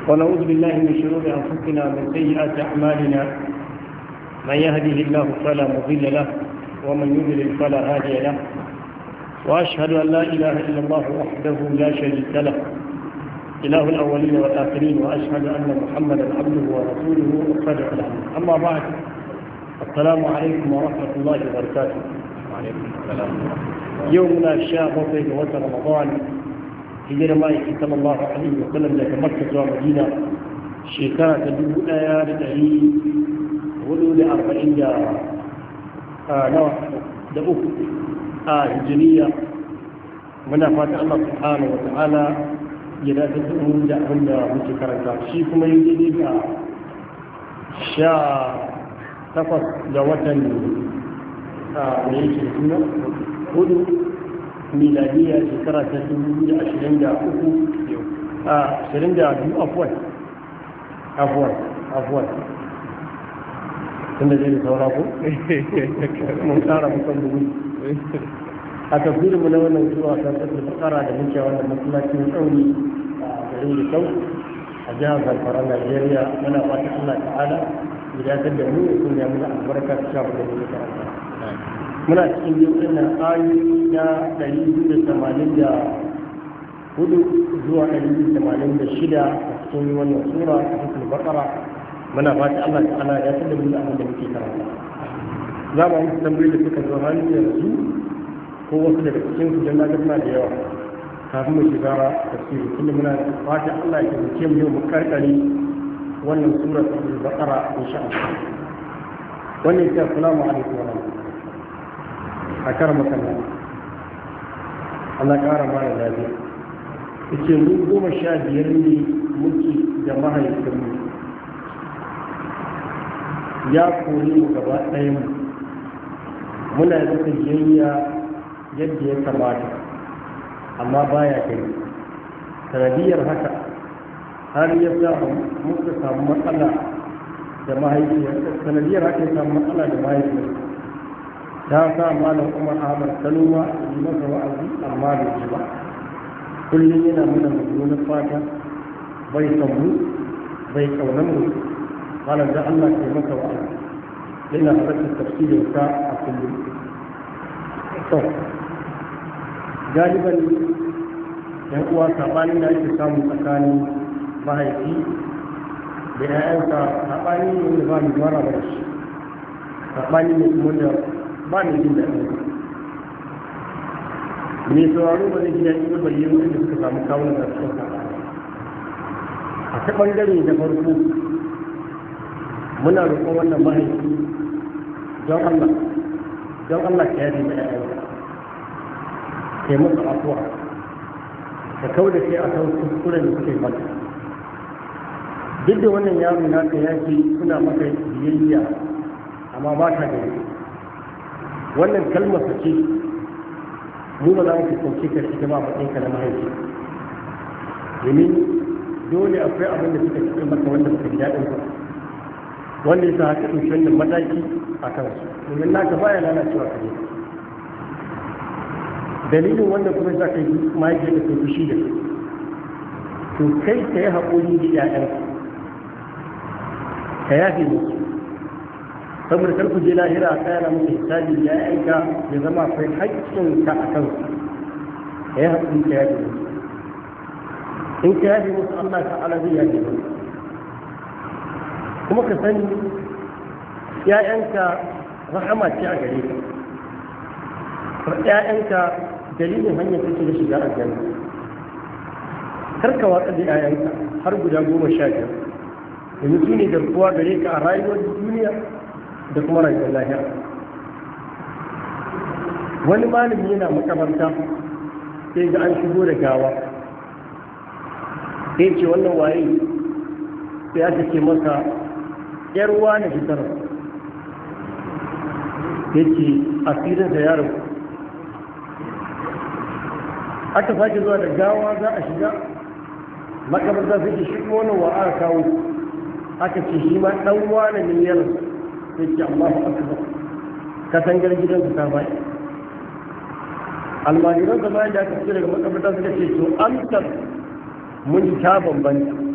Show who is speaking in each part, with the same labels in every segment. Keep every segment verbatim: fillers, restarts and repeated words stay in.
Speaker 1: ونعوذ بالله من شرور أنفسنا ومن سيئات أعمالنا من يهده الله فلا مضل له ومن يضلل فلا هادي له وأشهد أن لا إله إلا الله وحده لا شريك له إله الأولين والآخرين وأشهد أن محمدا عبده ورسوله وصدق له أما بعد السلام عليكم ورحمة الله وبركاته. وعليكم السلام يومنا الشاب وفيد وتر رمضان هجر مايك صلى الله عليه وسلم لك مكة ومدينة شكرة الأولى لتهي ولول أربعين دا نوع دقوق هجرية من فاتح الله سبحانه وتعالى يلا تدعون دعونا متكررة شيكم يجيب شاء تفص دوة ليش السنة هدو ميلادية شكرا تدعون عشرين دا أكو عشرين دا دو أفوال أفوال أفوال كنا جيد سوراكو مختارة مصنبون أتفضل من أولا وجوه أساسات الفقرة لمنشا وأن مسلاكين أولي جريد الصوت أجاز الفرن الجيريا من أفاتح الله تعالى إذا تدعون يكون يعمل البركة الشعب الذي يتعلم من أتكين بيوئنا آينا دليل الثمانين دا هدو زوع دليل الثمانين دا الشدة أتكين وانا سورة في البقرة من أفاتح الله تعالى إذا تدعون الأمر الذي يتعلم زعما مستمرين لفكرة الزهاني يرسول ko wasu daga cikin su janna suna da yawa kafin mu shiga tafsiri kuma muna fata Allah ya taimake mu yau mu karkare wannan sura ta Baqara insha Allah. Wannan ya assalamu alaikum wa rahmatullahi. Akar makalla. Allah kara mana lafiya. Yace mu goma sha biyar ne muke da mahaifinmu. Ya kore mu gaba ɗayan mu. Muna da biyayya yadda ya kamata amma baya kai sanadiyar haka har ya samu muka samu matsala da mahaifiyar sanadiyar haka ya samu matsala da mahaifiyar ta sa malam Umar Ahmad Saluma yi masa wa'azi amma bai ji ba kullum yana mana mummunan fata bai san mu bai kaunan mu malam da Allah ke masa wa'azi yana harkar tafsirin sa a kullum to galiban yan uwa saɓanin da ake samu tsakanin mahaifi da 'ya'yansa saɓani ne wanda ba mu mara ba shi saɓani ne kuma da ba mu jin daɗi mai sauraro ba zai ji daɗi ba bayyana wanda suka samu kawunan da suka saɓani a ta ɓangare da farko muna roƙon wannan mahaifi don Allah don Allah ka yafe da 'ya'yansa ke musu afuwa ka kau da ke a kan kuskuren da suke mata duk da wannan yaro naka ya ce suna maka biyayya amma ba ta gari wannan kalmar sa ce mu ba za mu kusance ka ita ba matsayin ka na mahaifi domin dole akwai abin da suka cikin maka wanda baka ji daɗin sa wanda ya sa haka ɗauki wannan mataki a kansu domin naka baya lalacewa ka je dalilin wanda kuma za ka yi mahaifiyar da kai fushi da su to kai ka yi haƙuri da ƴaƴan ka yafe musu saboda kar ku je lahira a tsaya musu hisabi ya ƴaƴanka ya zama akwai haƙƙinka a kansu ka yi haƙuri ka yafe musu in ka yafe musu Allah ta'ala zai yafe musu kuma ka sani ƴaƴanka rahama ce a gare ka ƴaƴanka dalilin hanyar take da shiga aljanna kar ka watsa da ƴaƴanka har guda goma sha biyar yanzu su ne garkuwa gare ka a rayuwar duniya da kuma rayuwar lahira wani malami yana makabarta sai ga an shigo da gawa sai ce wannan waye sai aka ce masa yar uwa na fitar sai ce asirinsa ya rabu aka sake zuwa da gawa za a shiga makabarta sai ke shi wani wa aka kawo aka ce shi ma dan wane ne ya rasu sai ce Allahu akbar katangar gidansu ta bai almajiran da bayan da aka fito daga makabarta suka ce to amsar mun ta bambanta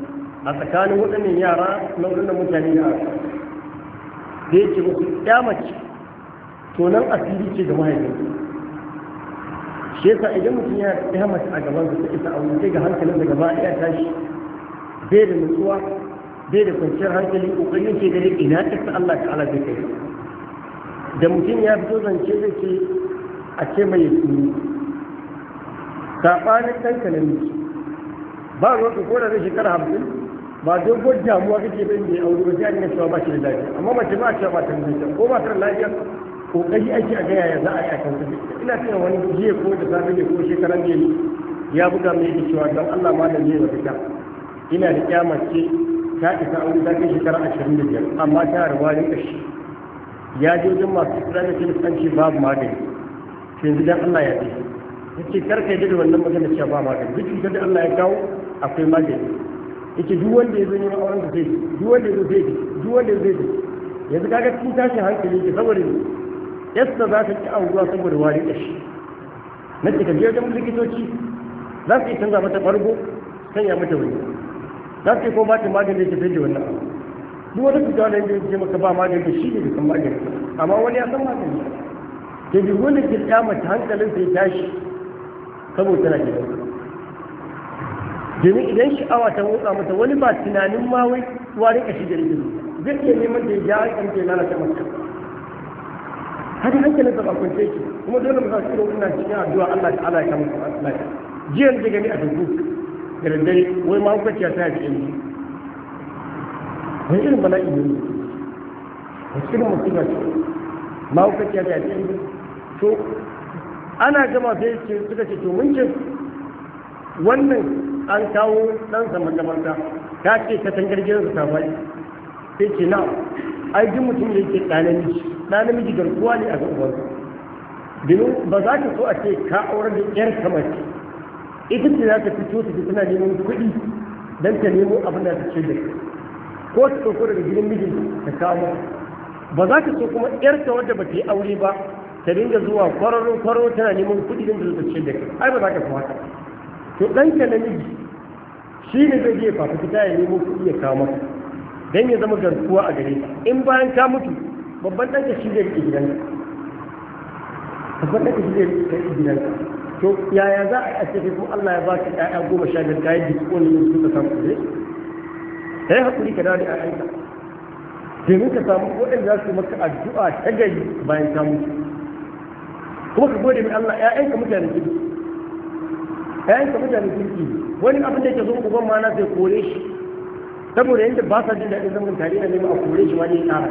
Speaker 1: a tsakanin waɗannan yara na waɗannan mutane da aka da yake musu kyamace to nan asiri ce ga mahaifinsu shi yasa idan mutum ya kyamace a gaban su ta isa aure sai ga hankalin da gaba ɗaya tashi bai da nutsuwa bai da kwanciyar hankali kokarin ce gare ina ta Allah ta'ala zai kai da mutum ya fito zance zai ce a ce mai yasiri saɓanin ɗanka na miji ba ruwa ko da zai shekara hamsin ba dogon damuwa kake bin da ya aure ba sai an cewa ba shi da lafiya amma mace ba a cewa ba ta da lafiya ko ba ta da lafiya kokari ake a gaya ya za a yi a kan su ina cewa wani jiya ko da safe ne ko shekaran jiya ya buga mai da cewa don Allah ma da ne wa fita ina da kyamace ta isa aure ta kai shekara ashirin da biyar amma ta rawa ne kashi ya je wajen masu islamin kiristanci babu magani yanzu dan Allah ya ce ya ce karka yi da wannan magana cewa ba magani duk cutar da Allah ya kawo akwai magani yake duk wanda ya zo neman auren da zai duk wanda ya zo zai duk wanda ya zai yanzu kaga cikin tashin hankali ke saboda yasta za ta ci auruwa saboda wari kashi na ce ka je wajen likitoci za su yi canza mata farko sanya mata wani za su yi kuma bata magani da tafi da wannan abu duk wani cuta wanda ya ce maka ba magani da shi ne da san magani amma wani ya san magani da duk wanda ke kyamata hankalin sai tashi saboda tana gidan domin idan sha'awa ta motsa mata wani ba tunanin ma wai wari kashi da rikin zai iya neman da ya ja kan ke lalata mata haka hankalin sa ba kwance ki kuma dole mu sa su irin wannan cikin addu'a Allah ta'ala ya kama su lafiya jiya da gani a Facebook da daddare wai ma hukaciya ta yi yanzu wani irin bala'i ne wasu irin musiba ce ma hukaciya ta yi yanzu to ana gama sai ce suka ce to mun ce wannan an kawo ɗansa makamarta ta ce ka tangar gidansa ta faɗi sai ce na ai duk mutum da yake ɗa namiji ɗa namiji garkuwa ne a ga ubansa domin ba za ka so a ce ka aurar da ƴar kamar ita ce za ta fito ta fi tana neman kuɗi don ta nemo abin da ta ce da ko ta ɗauko daga gidan mijin ta kawo ba za ka so kuma ƴarka wadda ba ta yi aure ba ta dinga zuwa kwararo kwararo tana neman kuɗi don ta ce da ai ba za ka so haka to ɗanka namiji shi ne zai je fafa fita ya nemo kuɗi ya kawo maka don ya zama garkuwa a gare ka in bayan ka mutu babban ɗanka shi zai riƙe gidanka babban ɗanka shi zai riƙe gidanka to yaya za a yi a cikin kuma Allah ya ba ka ƴaƴa goma sha biyar kayan jiki ko ne yin suka samu kuɗi ka yi haƙuri ka dawo da ƴaƴanka domin ka samu waɗanda za su maka addu'a ta gari bayan ka mutu kuma ka gode mai Allah ƴaƴanka mutane kirki ƴaƴanka mutane kirki wani abin da yake zo uban ma na sai kore shi saboda yadda ba sa jin daɗin zaman tare da neman a kore shi ma ne ƙara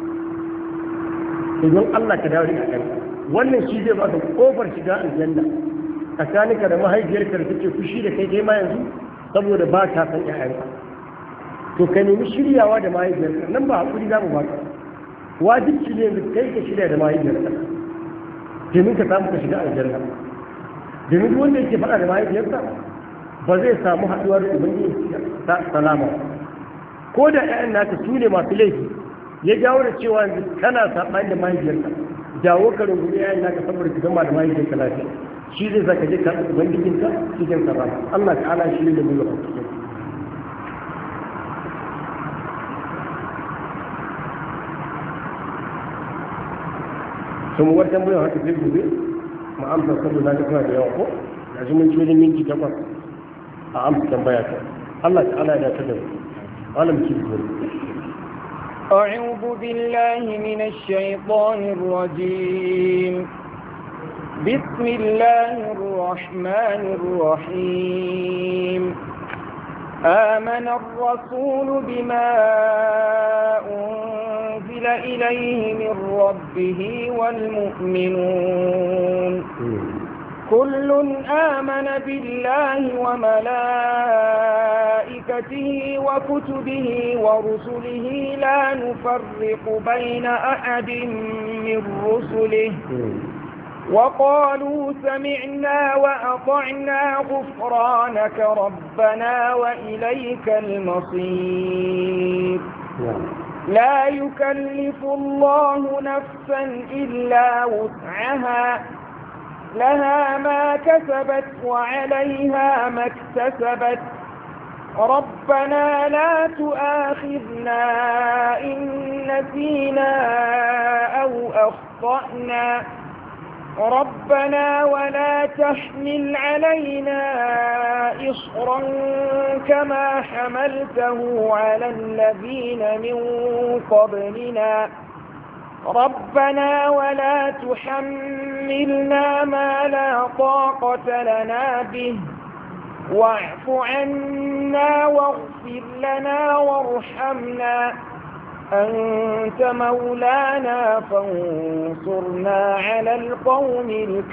Speaker 1: idan Allah ka dawo da ƴaƴanka wannan shi zai ba ka kofar shiga aljanna tsakaninka da mahaifiyarka da take fushi da kai kai ma yanzu saboda ba ka san ƴaƴanka to ka nemi shiryawa da mahaifiyarka nan ba hakuri za mu ba ka wajibci ne yanzu kai ka shirya da mahaifiyarka domin ka samu ka shiga aljanna domin duk wanda yake faɗa da mahaifiyarsa ba zai samu haɗuwa da ubangiji ta salama ko da ƴaƴan naka su ne masu laifi ya jawo da cewa yanzu kana saɓani da mahaifiyarka jawo ka rungumi ƴaƴan naka saboda ka gama da mahaifiyarka lafiya shi zai sa ka je ka ubangijinka cikin salama Allah ta'ala shi ne da mu gaba cikin sun wata mai haka sai gobe mu amsa saboda na tana da yawa ko yanzu mun ci wajen minti takwas a amsa tambaya ta Allah ta'ala ya dace da mu alam ki gobe
Speaker 2: أعوذ بالله من الشيطان الرجيم بسم الله الرحمن الرحيم آمن الرسول بما أنزل إليه من ربه والمؤمنون كل آمن بالله وملائكته وكتبه ورسله لا نفرق بين أحد من رسله وقالوا سمعنا وأطعنا غفرانك ربنا وإليك المصير لا يكلف الله نفسا إلا وسعها لها ما كسبت وعليها ما اكتسبت ربنا لا تؤاخذنا إن نسينا أو أخطأنا ربنا ولا تحمل علينا إصرا كما حملته على الذين من قبلنا ربنا ولا تحملنا ما لا طاقة لنا به واعف عنا واغفر لنا وارحمنا أنت مولانا فانصرنا على القوم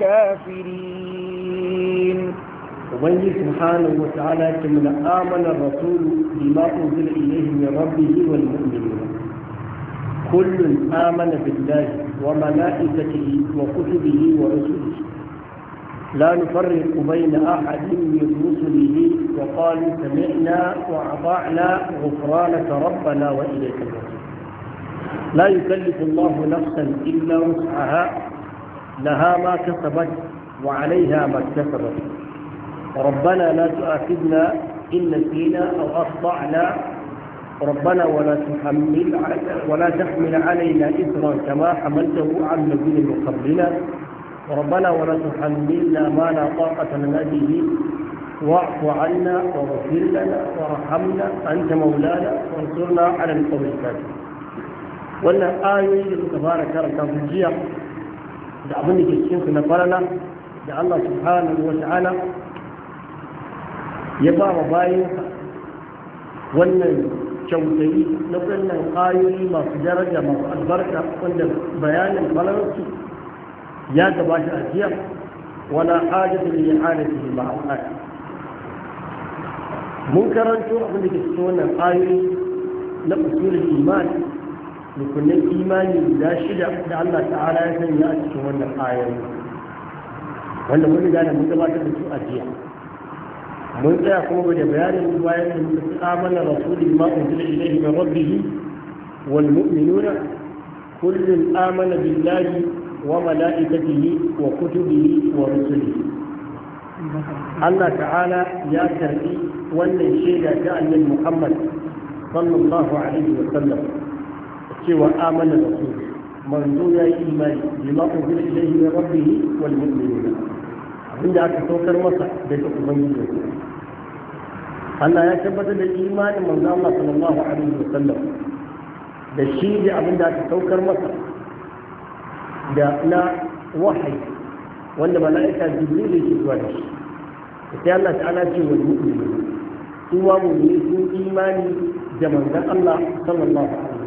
Speaker 2: الكافرين.
Speaker 1: وبنجي سبحانه وتعالى كمن آمن الرسول بما أنزل إليه من ربه والمؤمنين كل آمن بالله وملائكته وكتبه ورسله لا نفرق بين أحد من رسله وقالوا سمعنا وأطعنا غفرانك ربنا وإليك المصير. لا يكلف الله نفسا إلا وسعها لها ما كسبت وعليها ما اكتسبت ربنا لا تؤاخذنا إن نسينا أو أخطأنا ربنا ولا تحمل ولا تحمل علينا إثرا كما حملته على الذين من قبلنا ربنا ولا تحملنا ما لا طاقة لنا به واعف عنا واغفر لنا وارحمنا أنت مولانا وانصرنا على القوم الكافرين. wannan ayoyi da muka fara karanta su jiya da abin da ke cikin su na farala da Allah subhanahu wa ta'ala ya ba wa bayansa wannan kyautayi na wannan ayoyi masu daraja masu albarka wanda bayanin falalarsu ya gabata a jiya wala hajatu li i'adatihi ma'a al-ayat. mun karanto abin da ke cikin wannan ayoyi na usulul iman rukunin imani guda shida da Allah ta'ala ya sanya a cikin wannan ayoyi wanda mun riga da mun gabatar da su a jiya. mun tsaya kuma da bayanin bayan da muka ci amana rasuli ma unzila ilayhi min rabbih wal mu'minuna kullun amana billahi wa malaikatihi wa kutubihi wa rusulihi. Allah ta'ala ya karbi wannan shaida ta annabi Muhammad sallallahu alaihi wa sallam cewa amana rasul manzo ya yi imani bima unzila ilayhi min rabbih wal mu'minuna abinda aka saukar masa daga ubangiji. Allah ya tabbatar da imanin manzo Allah sallallahu alaihi wa sallam da shi da abinda aka saukar masa da na wahayi wanda mala'ika jibril yake zuwa da shi. sai Allah ta'ala ce wal mu'minuna su wa mu'mini sun imani da manzon Allah sallallahu alaihi wa sallam.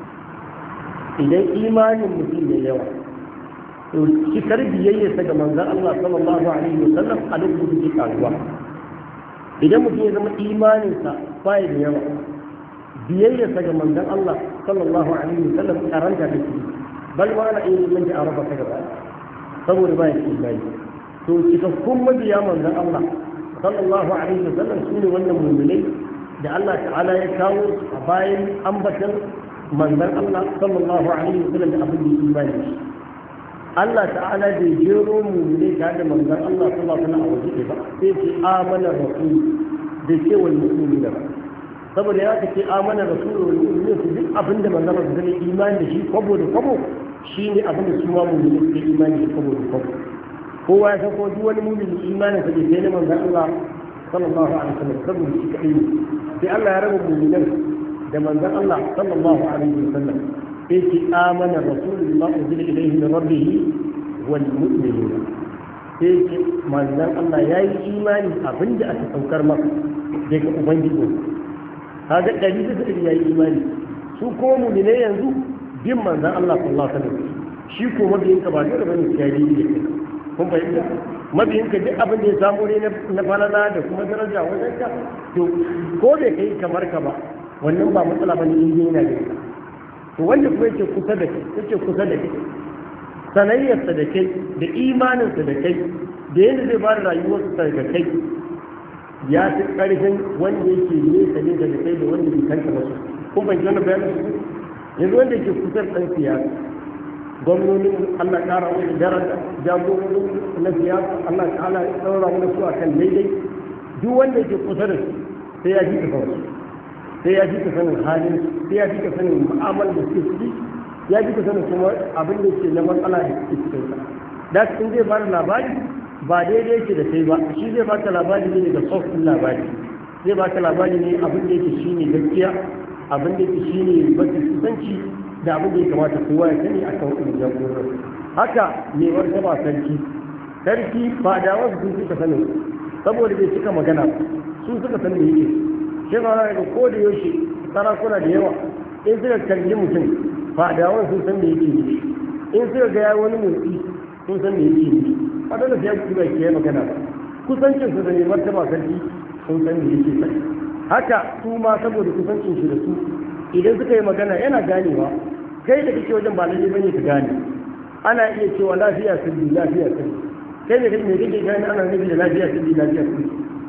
Speaker 1: idan imanin mutum ya yawa to cikar biyayyarsa ga manzon Allah sallallahu alaihi wa sallam a lokacin da karuwa. idan mutum ya zama imaninsa baya da yawa biyayyarsa ga manzon Allah sallallahu alaihi wa sallam karanta da shi bal ma ana iya neman ta arafa ta gaba saboda baya da imani. to cikakkun mabiya manzon Allah sallallahu alaihi wa sallam su ne wannan mu'minai da Allah ta'ala ya kawo a bayan ambatan manzon Allah sallallahu alaihi wa sallam da abin da imani. Allah ta'ala bai jero mu ne tare da manzon Allah sallallahu alaihi wa sallam a waje ba sai ce amana rasul da ce wal mu'minina saboda ya ce amana rasul wal mu'minina su duk abin da manzon Allah zai imani da shi kwabo da kwabo shine abin da su ma mu'mini suke imani da kwabo da kwabo. kowa ya san ko duk wani mu'mini imanin sa bai kai manzon Allah sallallahu alaihi wa sallam saboda shi kadai sai Allah ya raba mu'minan da manzon Allah sallallahu alaihi wa sallam sai ce amana rasulullah unzila ilayhi min rabbih wal mu'minuna sai ce manzon Allah yayi imani abinda aka saukar masa daga ubangiji. kaga dari da dari yayi imani su ko mu'mine yanzu bin manzon Allah sallallahu alaihi wa sallam shi ko mabiyin ka ba dole bane ya yi ne kun bayyana mabiyin ka duk abin da ya samu ne na falala da kuma daraja wajen ka to ko bai kai kamar ka ba wannan ba matsala bane in yana da ita. to wanda kuma yake kusa da kai yake kusa da kai sanayyarsa da kai da imaninsa da kai da yadda zai bada rayuwarsa da kai ya fi ƙarfin wanda yake nesa ne da kai da wanda bai kanta wasu. kun ban wannan bayanin su yanzu wanda yake kusa da ɗan siyasa gwamnonin Allah ƙara wani daraja jagororin na siyasa Allah ta'ala ya ɗaura wani su a kan daidai duk wanda yake kusa da su sai ya ji ka sanin sai ya ji ka sanin halin sai ya ji ka sanin mu'amalar da suke ciki ya ji ka sanin kuma abin da ke na matsala da suke cikin sa da in zai bada labari ba daidai yake da kai ba shi zai baka labari ne daga soft din labari zai baka labari ne abin da yake shine gaskiya abin da yake shine mafi kusanci da abin da ya kamata kowa ya sani akan wannan jagorar haka ne wanda ba sarki sarki ba da wasu sun suka sanin saboda bai cika magana su suka san da yake shi ma na ga ko da yaushe sarakuna da yawa in suka kalli mutum ba da wasu sun san da yake ne in suka ga wani motsi sun san da yake ne a dole sai ku ba ke magana ba kusancin su da ne martaba sarki sun san da yake sai haka su ma saboda kusancin shi da su idan suka yi magana yana ganewa kai da kake wajen ba lalle bane ka gane ana iya cewa lafiya sirri lafiya sirri kai ne kake kake gane ana nufi da lafiya sirri lafiya sirri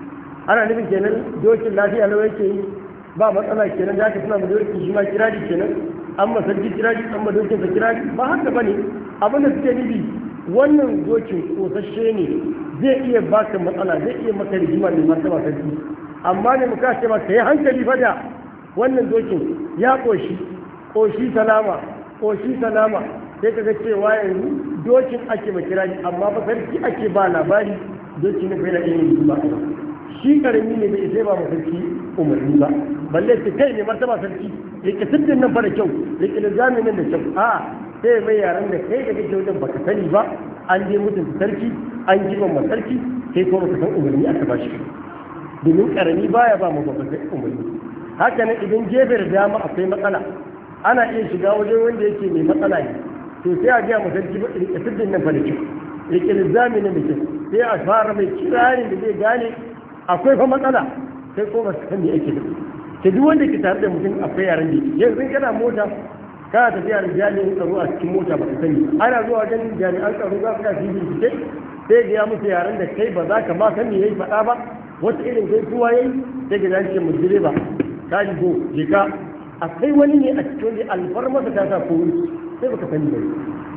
Speaker 1: ana nufin kenan dokin lafiya nawa yake yi ba matsala kenan da aka suna mu dokin shi ma kirari kenan an ma sarki kirari an ma dokin sa kirari ba haka bane abin da suke nufi wannan dokin kosasshe ne zai iya baka matsala zai iya maka rigima mai martaba sarki amma ne muka ce maka yi hankali fa da wannan dokin ya koshi koshi salama koshi salama sai kaga cewa yanzu dokin ake ba kirari amma ba sarki ake ba labari dokin ne bai da yin ba shi karami ne bai sai ba mu sarki umarni ba balle sai kai ne martaba sarki rike siddin nan fa da kyau rike lizamin nan da kyau a sai mai yaran da kai da kake wajen baka sani ba an je mutunta sarki an girmama sarki sai kuma baka san umarni aka ba shi domin karami baya ba mu babban umarni haka nan idan gefe da dama akwai matsala ana iya shiga wajen wanda yake mai matsala ne to sai a gaya mu sarki ba rike siddin nan fa da kyau rike lizamin nan da kyau sai a fara mai kirarin da zai gane akwai fa matsala sai ko ba su san me ake da ke duk wanda ke tare da mutum akwai yaran da yanzu kana mota kana tafiya da jami'in tsaro a cikin mota ba ka sani ana zuwa wajen jami'an tsaro za su ka fi bincike sai ga ya musu yaran da kai ba za ka ma san me yayi faɗa ba wata irin kai kuwa yayi sai ga zaki mu direba ka ji go je ka akwai wani ne a cikin wanda alfarmasa ta sa ko sai baka sani ba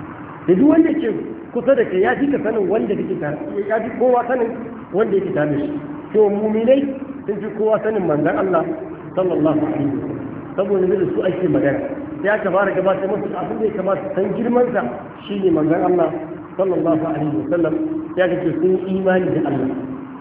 Speaker 1: da duk wanda ke kusa da kai ya fi ka sanin wanda kake tare ya fi kowa sanin wanda yake tare da shi to muminai sun fi kowa sanin manzon Allah sallallahu alaihi wasallam saboda da su ake magana sai aka fara gabatar musu abin da ya kamata san girman sa shine manzon Allah sallallahu alaihi wasallam sai aka ce sun imani da Allah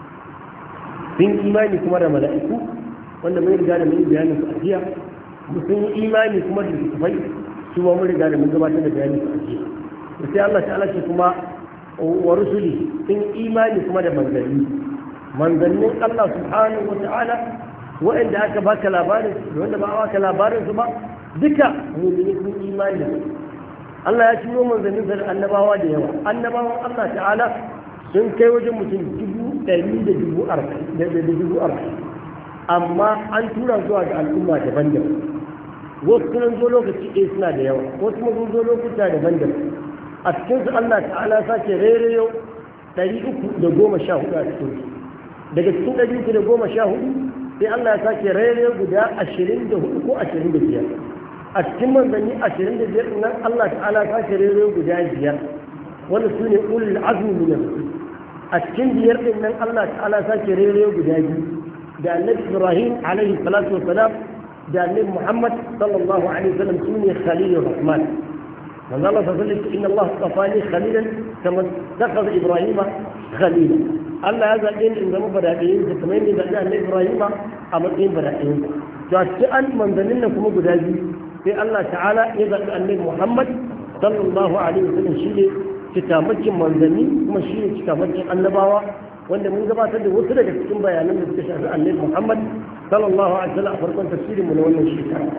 Speaker 1: sun imani kuma da mala'iku wanda mun riga da mun bayani su a jiya sun imani kuma da tafai su ma mun riga da mun gabatar da bayani su a jiya sai Allah ta'ala ce kuma wa rusuli sun imani kuma da manzanni manzannin Allah subhanahu wa ta'ala wa'anda aka baka labarin da wanda ba baka labarin su ba duka mu'mini sun imani Allah ya ciro manzannin da annabawa da yawa annabawan Allah ta'ala sun kai wajen mutum dubu ɗari da dubu arba'in da dubu arba'in amma an tura zuwa ga al'umma daban-daban wasu sun zo lokaci ɗaya suna da yawa wasu kuma sun zo lokuta daban-daban a cikin su Allah ta'ala sake rairayo ɗari uku da goma sha hudu a cikin su daga cikin ɗari uku da goma sha hudu sai Allah ya sake rairayo guda ashirin da hudu ko ashirin da biyar a cikin manzanni ashirin da biyar nan Allah ta'ala sake rairayo guda biyar wanda su ne ulul azmi min ar-rusul a cikin biyar din nan Allah ta'ala sake rairayo guda biyu da annabi Ibrahim alaihi salatu wassalam da annabi Muhammad sallallahu alaihi wasallam su ne khalilur rahman من الله فضل إن الله اصطفاني خليلا كما اتخذ إبراهيم خليلا الله هذا الدين إن زمو بدائين كمان إذا جاء إبراهيم أما الدين بدائين فأن من ذلنا كم بدائي في الله تعالى إذا النبي محمد صلى الله عليه وسلم شيء كتابك من ذني كما شيء كتابك النبوة wanda mun gabatar da wasu daga cikin bayanan da suka shafi annabi Muhammad sallallahu alaihi wasallam a farkon tafsirin mu na wannan shekara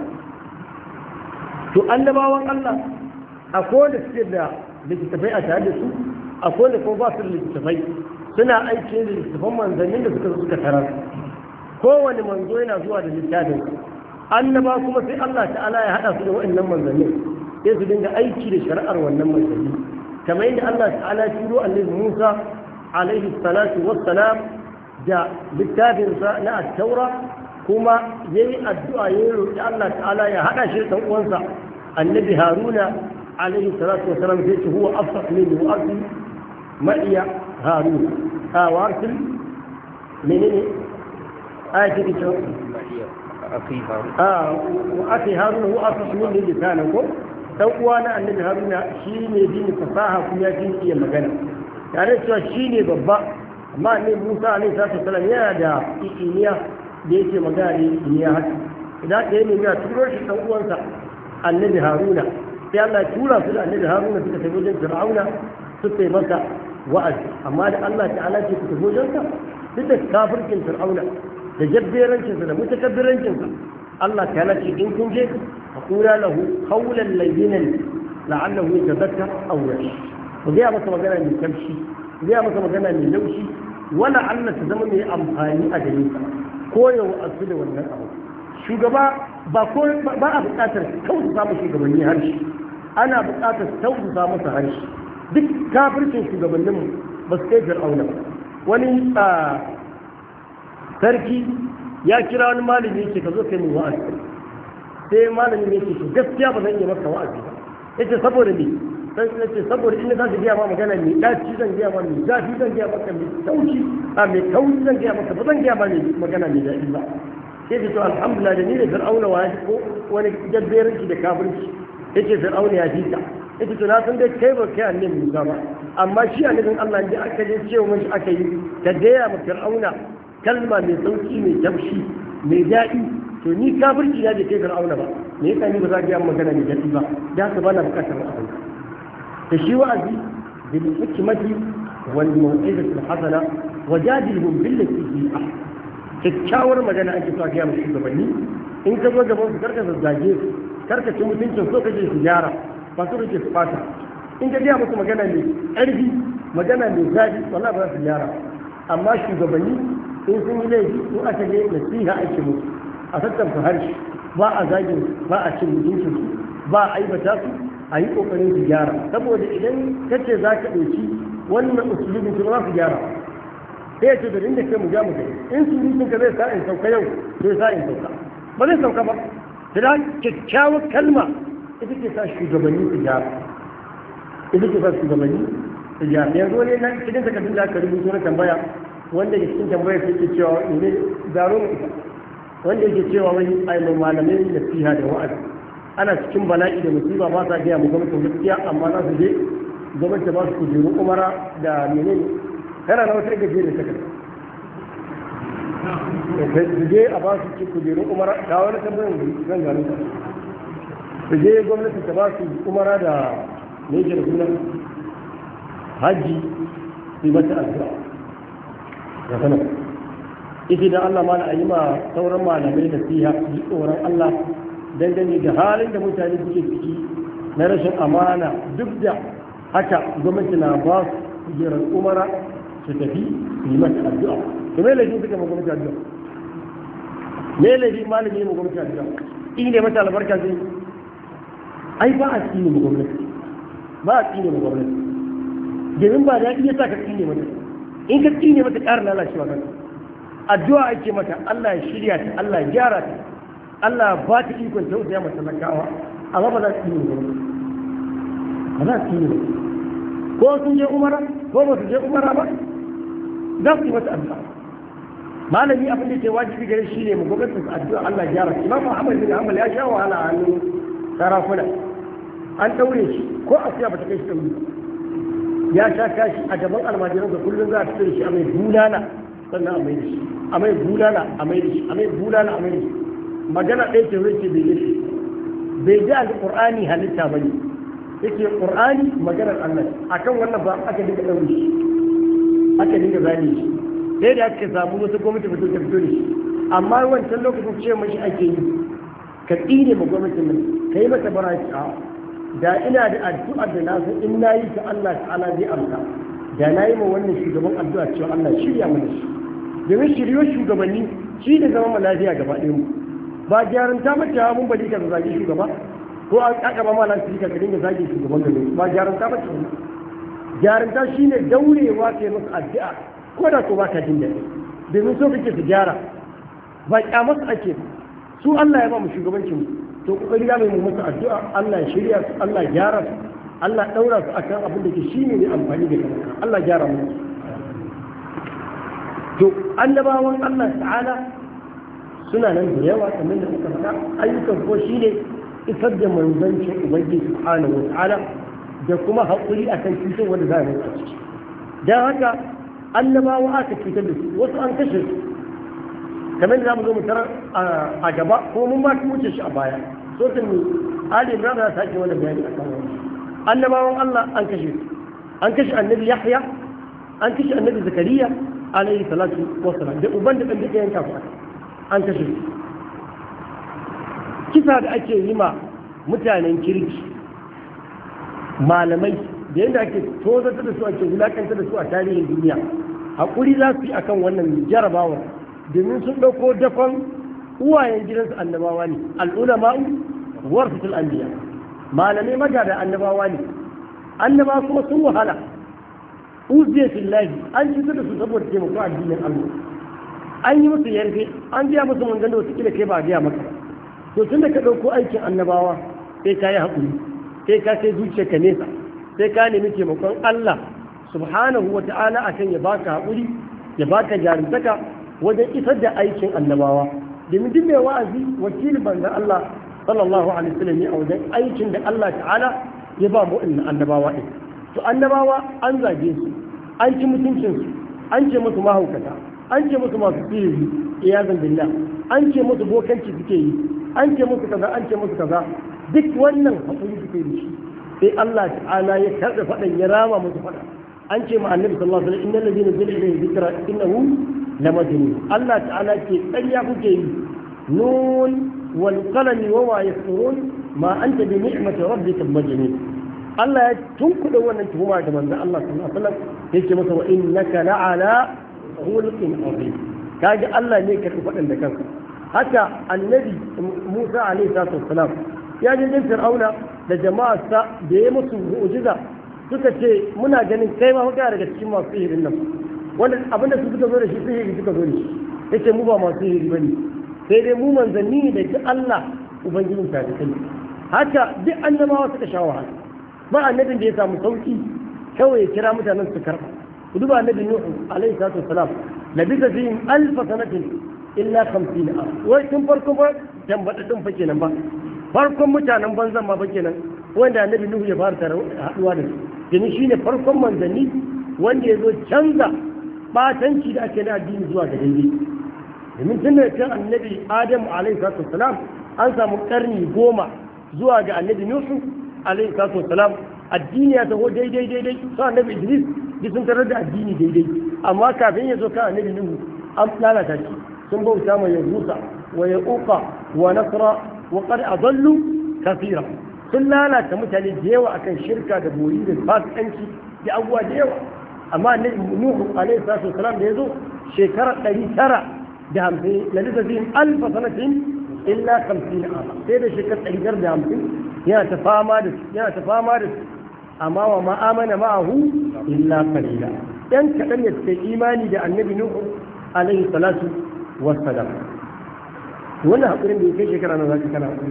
Speaker 1: to annabawan Allah akwai da suke da littattafai a tare da su akwai da kuma ba su da littattafai suna aiki da littattafan manzannin da suka suka tarar kowane manzo yana zuwa da littafin annaba kuma sai Allah ta'ala ya hada su da wa'annan manzannin sai su dinga aiki da shari'ar wannan manzanni kamar yadda Allah ta'ala ya turo annabi Musa alaihi salatu wassalam da littafin sa na at-taura kuma yayi addu'a yayi roƙi Allah ta'ala ya hada shi da uwansa annabi Haruna عليه الصلاة والسلام فيه هو أفصح منه وأرسل معي هارون آه وأرسل منين aya ce ce a wa akhi haruna huwa afsahu min lisanin ko dan uwa na annabi haruna shine bin fasaha kuma ya fi iya magana tare cewa shine babba amma annabi Musa alaihi salam yana da ikiniya da yake magana da ikiniya haka idan ɗaya ne ya turo shi dan uwansa annabi haruna sai Allah ya tura su da annabi haruna suka tafi wajen fir'auna suka yi masa wa'azi amma da Allah ta'ala ce ku tafi wajen sa duk da kafircin fir'auna da jabberancin sa da mutakabbirancin sa Allah ta'ala ce in kun je a kura lahu qawlan layyinan la'allahu yatadhakkar aw yakhsha ku ga masa magana mai kamshi ku ga masa magana mai laushi wala Allah ta zama mai amfani a gare ka ko yau asu da wannan abu shugaba ba ko ba a buƙatar kautu samu shugabanni harshe ana buƙatar kautu samu masa harshe duk kafircin shugabanninmu ba su kai fir'auna ba wani sarki ya kira wani malami yake ka zo kai mu wa'azi sai malamin yake to gaskiya ba zan iya maka wa'azi ba yace saboda me sai yace saboda in za su biya ma magana mai daci zan biya ma mai zafi zan biya maka mai tauci a mai tauci zan biya maka ba zan biya ma magana mai daɗi ba sai ce to alhamdulillah da ni da fir'auna wa ko wani jabberanci da kafirci yace fir'auna ya fi ta yace to na san dai kai ba kai annabi Musa ba amma shi annabin Allah ne aka je cewa mun shi aka yi ka gaya ma fir'auna kalma mai sauki mai taushi mai daɗi to ni kafirci na da kai fir'auna ba me yasa ni ba za ka yi magana mai daɗi ba da haka ba na bukatar abin da shi wa'azi bil hikmati wal mau'izati al hasana wajadilhum billati hi ahsan kyakkyawar magana ake so a gaya musu shugabanni in ka zo gaban su karka zazzage su karka ci mutuncin so kake su gyara ba su kake su fata in ka gaya musu magana mai ƙarfi magana mai zafi wallahi ba za su gyara amma shugabanni in sun yi laifi ko aka je nasiha ake musu a tattauna harshe ba a zagin ba a cin mutuncin su ba a aibata su a yi kokarin su gyara saboda idan kace za ka ɗauki wannan usulubin su ba za su gyara sai ce da inda kai mu ja mu kai in surutun ka zai sa in sauka yau zai sa in sauka ba zai sauka ba da kyakkyawar kalma ita ke sa shugabanni su gyara ita ke sa shugabanni su gyara yanzu ne na cikin takardun da aka rubuta na tambaya wanda ke cikin tambayar sai ke cewa ne zaro mu ita wanda yake cewa wani ainihin malamai da fiha da wa'azi ana cikin bala'i da musiba ba sa gaya mu gwamnatin gaskiya amma za su je gwamnati ba su kujeru umara da menene kana na wata gajiyar da takarda su je a ba su ci kujerun umara da wani tambayin zan gano ta su je gwamnati ta ba su umara da ne da suna hajji su yi mata addu'a ga sanar ita da Allah ma a yi ma sauran malamai da siya su ji tsoron Allah dangane da halin da mutane suke ciki na rashin amana duk da haka gwamnati na ba su kujerar umara su tafi su yi mata addu'a to me laifin suka ma gwamnati addu'a me laifin malami ma gwamnati addu'a in ne mata albarka zai ai ba a tsine ma gwamnati ba a tsine ma gwamnati domin ba da iya sa ka tsine mata in ka tsine mata ƙara lalacewa kanka addu'a ake mata Allah ya shirya ta Allah ya gyara ta Allah ba ta ikon tausaya mata talakawa amma ba za su tsine ma gwamnati ba za su tsine ma ko sun je umara ko ba su je umara ba za su yi mata addu'a malami abin da ke wajibi gare shi ne mu gwamnatin su addu'a Allah ya gyara Imam Ahmad bin Hanbal ya sha wahala a hannun sarakuna an daure shi ko a siya bata kai shi dauri ya sha kashi a gaban almajiran da kullum za a fito da shi a mai bulala sannan a mai da shi a mai bulala a mai da shi a mai bulala a mai da shi magana ɗaya ce zai ce bai yi shi bai ji alƙur'ani halitta ba ne yake ƙur'ani maganar Allah akan wannan ba aka dinga ɗaure shi aka dinga zane shi sai da aka samu wasu gwamnati fito ta fito da shi amma wancan lokacin ce mashi ake yi ka tsine ma gwamnatin nan ka yi mata baraci a da ina da addu'a da na san in na yi ta Allah ta'ala zai amsa da na yi ma wannan shugaban addu'a cewa Allah shirya mana shi domin shiryo shugabanni shi da zama mu lafiya gaba ɗaya mu ba gyaranta mace mun bari ka zage shugaba ko an kaka ba malan shi ka dinga zage shugaban gaba ba gyaranta mace gyaranta shine daurewa kai musu addu'a ko da ko ba ka jin daɗi domin so kake su gyara ba kyamar ake su Allah ya ba mu shugabancin mu to kokari za mu yi musu addu'a Allah ya shirya su Allah ya gyara su Allah ya daura su akan abin da ke shine ne amfani da kanka Allah ya gyara mu to annabawan Allah ta'ala suna nan da yawa kamar da suka faɗa ayyukan ko shine isar da manzancin ubangiji subhanahu wa ta'ala da kuma haƙuri akan cutar wanda za a yi a ciki don haka annabawa aka cutar da su wasu an kashe su kamar da za mu zo mu tarar a gaba ko mun ba wuce shi a baya sosin ne ali imran za ta sake wani bayani a kan wani annabawan Allah an kashe su an kashe annabi Yahya an kashe annabi Zakariya alaihi salatu wassalam da uban da dan duka yanka ku an kashe su kisa da ake yi ma mutanen kirki malamai da yadda ake tozarta da su ake wulakanta da su a tarihin duniya hakuri za su yi akan wannan jarabawar domin sun ɗauko dakon uwayen gidansu annabawa ne al'ulama'u warfatul anbiya malamai magada annabawa ne annaba kuma sun wahala uziya fillahi an cutar da su saboda taimako addinin Allah an yi musu yarfe an biya musu mangan da wata kai ba a biya maka to tun da ka ɗauko aikin annabawa sai ka yi haƙuri sai ka sai zuciyarka nesa sai ka nemi taimakon Allah subhanahu wa ta'ala akan ya baka haƙuri ya baka jarumtaka wajen isar da aikin annabawa domin duk mai wa'azi wakilin banzan Allah sallallahu alaihi wasallam ne a wajen aikin da Allah ta'ala ya ba mu annabawa din to annabawa an zage su an ci mutuncin su an ce musu mahaukata an ce musu masu sihiri iyazan billah an ce musu bokanci suke yi an ce musu kaza an ce musu kaza duk wannan hakuri suke da shi sai Allah ta'ala ya karɓe faɗan ya rama musu faɗa an ce ma annabi sallallahu alaihi wasallam innal ladina zila ilayhi dhikra innahu lamajnun Allah ta'ala ke ƙarya kuke yi nun wal qalami wa ma yasrun ma anta bi ni'mati rabbika majnun Allah ya tunkuɗe wannan tuhuma da manzo Allah sallallahu alaihi wasallam yake masa wa innaka la'ala khuluqin azim kaji Allah ne ka faɗan da kanka haka annabi Musa alaihi wasallam ya je jin Fir'auna da jama'arsa da ya musu mu'jiza suka ce muna ganin kai ma huka daga cikin masu sihirin nan wanda abinda su suka zo da shi sihiri suka zo da shi yace mu ba masu sihiri bane sai dai mu manzanni ne da Allah ubangijin ta da kai haka duk annabawa suka sha wahala ba annabin da ya samu sauki kawai ya kira mutanen su karba ku duba annabi Nuhu alaihi salatu wassalam labisa fihim alf sanatin illa khamsina wai tun farko ba tambadadin fa kenan ba farkon mutanen banzan ma ba kenan wanda annabi Nuhu ya fara haduwa da su domin shine farkon manzanni wanda ya zo canza batanci da ake na addini zuwa ga daidai domin tun da kan annabi Adam alaihi salatu wassalam an samu karni goma zuwa ga annabi Nuhu alaihi salatu wassalam addini ya taho daidai daidai su annabi Idris duk sun tarar da addini daidai amma kafin ya zo kan annabi Nuhu an lalata shi sun bauta mai yahusa wa yauqa wa nasra wa qad adallu kathira sun lalata mutane da yawa akan shirka da boyi da fasikanci da abubuwa da yawa amma annabi Nuhu alaihi salatu wassalam da yazo shekara ɗari tara da hamsin lalisa fihim alf sanatin illa khamsin ama sai da shekara ɗari tara da hamsin yana ta fama da yana ta fama da amma wa ma amana ma'ahu illa qalila dan kadan ya ce imani da annabi Nuhu alaihi salatu wassalam wannan hakurin da ya kai shekara nan zaka kana hakuri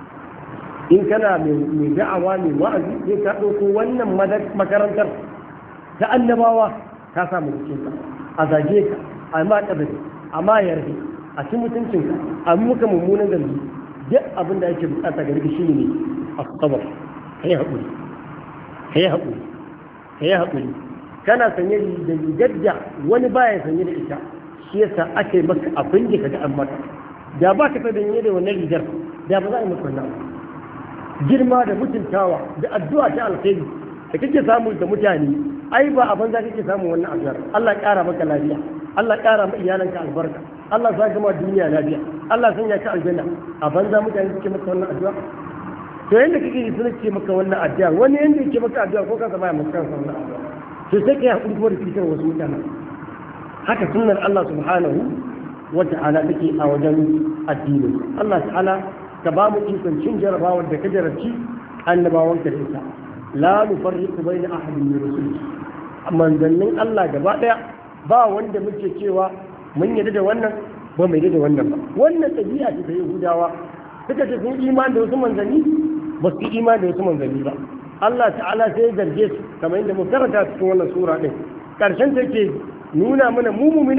Speaker 1: in kana mai da'awa mai wa'azi sai ka ɗauko wannan makarantar ta annabawa ka samu cikin ka a zage ka a ma ƙazafi a ma yarda a ci mutuncinka a muka mummunan zargi duk abin da ake bukata gari shi ne a sabar ka yi haƙuri ka yi haƙuri ka yi haƙuri kana sanye da rigar da wani baya sanye da ita shi yasa ake maka abin da ka ga an maka da ba ka sanye da wannan rigar da ba za a yi maka wannan girma da mutuntawa da addu'a ta alkhairi da kake samu da mutane ai ba a banza kake samun wannan addu'ar Allah ƙara maka lafiya Allah ƙara ma iyalanka albarka Allah sa ka ma duniya lafiya Allah sanya ka aljanna a banza mutane suke maka wannan addu'a to yanda kake yi sun ce maka wannan addu'a wani yanda yake maka addu'a ko kansa baya maka kansa wannan addu'a to sai kai hakuri kuma da fitar wasu mutane haka sunnar Allah subhanahu wa ta'ala take a wajen addini Allah ta'ala ka ba mu ikon cin jarabawar da ka jarabci annabawanka da ita la nufarriqu bayna ahadin min rusuli manzannin Allah gaba daya ba wanda muke cewa mun yarda da wannan ba mai yarda da wannan ba wannan tabi'a ce ta Yahudawa suka ce sun imani da wasu manzanni ba su imani da wasu manzanni ba Allah ta'ala sai ya zarge su kamar yadda mu karanta cikin wannan sura din karshen ta ke nuna mana mu mu'minai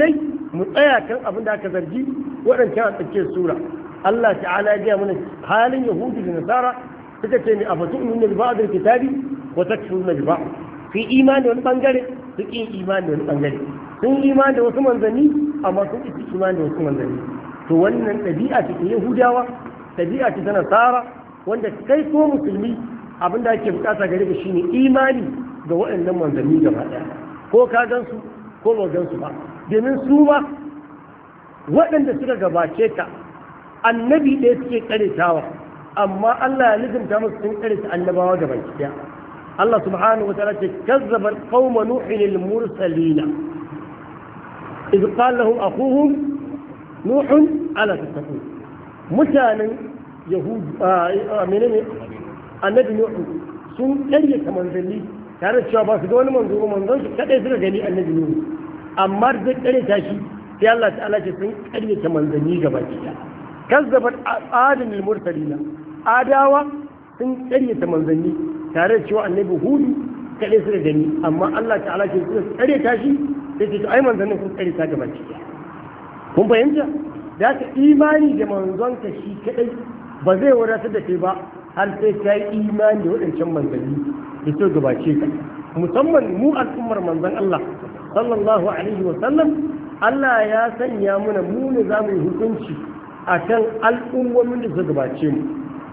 Speaker 1: mu tsaya kan abin da aka zargi waɗancan a tsakiyar sura Allah ta'ala ya gaya mana halin yahudi da nasara suka ce ni a fatu min bi ba'd al-kitabi wa takfuruna bi ba'd fi imani da wani bangare su ki imani da wani bangare sun imani da wasu manzanni amma sun ki imani da wasu manzanni to wannan ɗabi'a ce ta yahudawa ɗabi'a ce ta nasara wanda kai ko musulmi abin da ake bukata gare ka shine imani ga waɗannan manzanni gaba ɗaya ko ka gan su ko ba gan su ba domin su ma waɗanda suka gabace ka annabi ɗaya suke karetawa amma Allah ya lizinta musu sun kareta annabawa gaba ɗaya Allah subhanahu wa ta'ala ce kazzaba qauma nuhin al mursalina إذ قال لهم أخوهم نوح ألا تتقون mutanen يهود منين النبي نوح sun ƙaryata manzanni tare da cewa ba su ga wani manzo ba manzon shi kadai suka gani annabi nuhu amma da ƙaryata shi sai Allah ta'ala ce sun ƙaryata manzanni gaba ɗaya kazzabat adin lil mursalina adawa sun ƙaryata manzanni tare da cewa annabi hudu kadai suka gani amma Allah ta'ala ce sun ƙaryata shi sai ce to ai manzannin sun ƙaryata gaba ɗaya kun fahimta da ka imani da manzonka shi kadai ba zai wadatar da kai ba har sai ka yi imani da waɗancan manzanni da su gabace ka musamman mu al'ummar manzon Allah sallallahu alaihi wa sallam Allah ya sanya muna mu ne za mu yi hukunci a kan al'ummomin da su gabace mu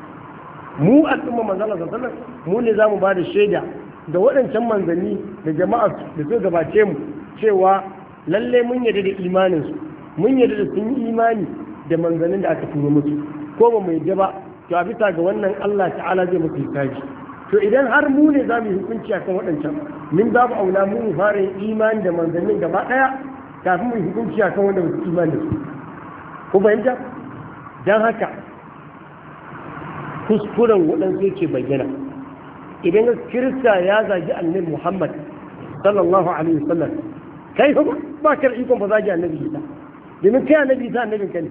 Speaker 1: mu al'ummar manzon Allah sallallahu alaihi wa sallam mu ne za mu ba da shaida da waɗancan manzanni da jama'a da su gabace mu cewa lalle mun yarda da imaninsu mun yarda da sun yi imani da manzannin da aka turo musu ko ba mu yarda ba to a bisa ga wannan Allah ta'ala zai mutu hisabi to idan har mu ne za mu yi hukunci akan waɗancan min babu aula mu mu fara yin imani da manzannin gaba ɗaya kafin mu yi hukunci akan wanda musu imani da su ko fahimta dan haka kuskuren waɗansu yake bayyana idan kirista ya zagi annabi Muhammad sallallahu alaihi wasallam kai ba ka da ikon ba zagi annabi Isa domin kai annabi Isa annabin ka ne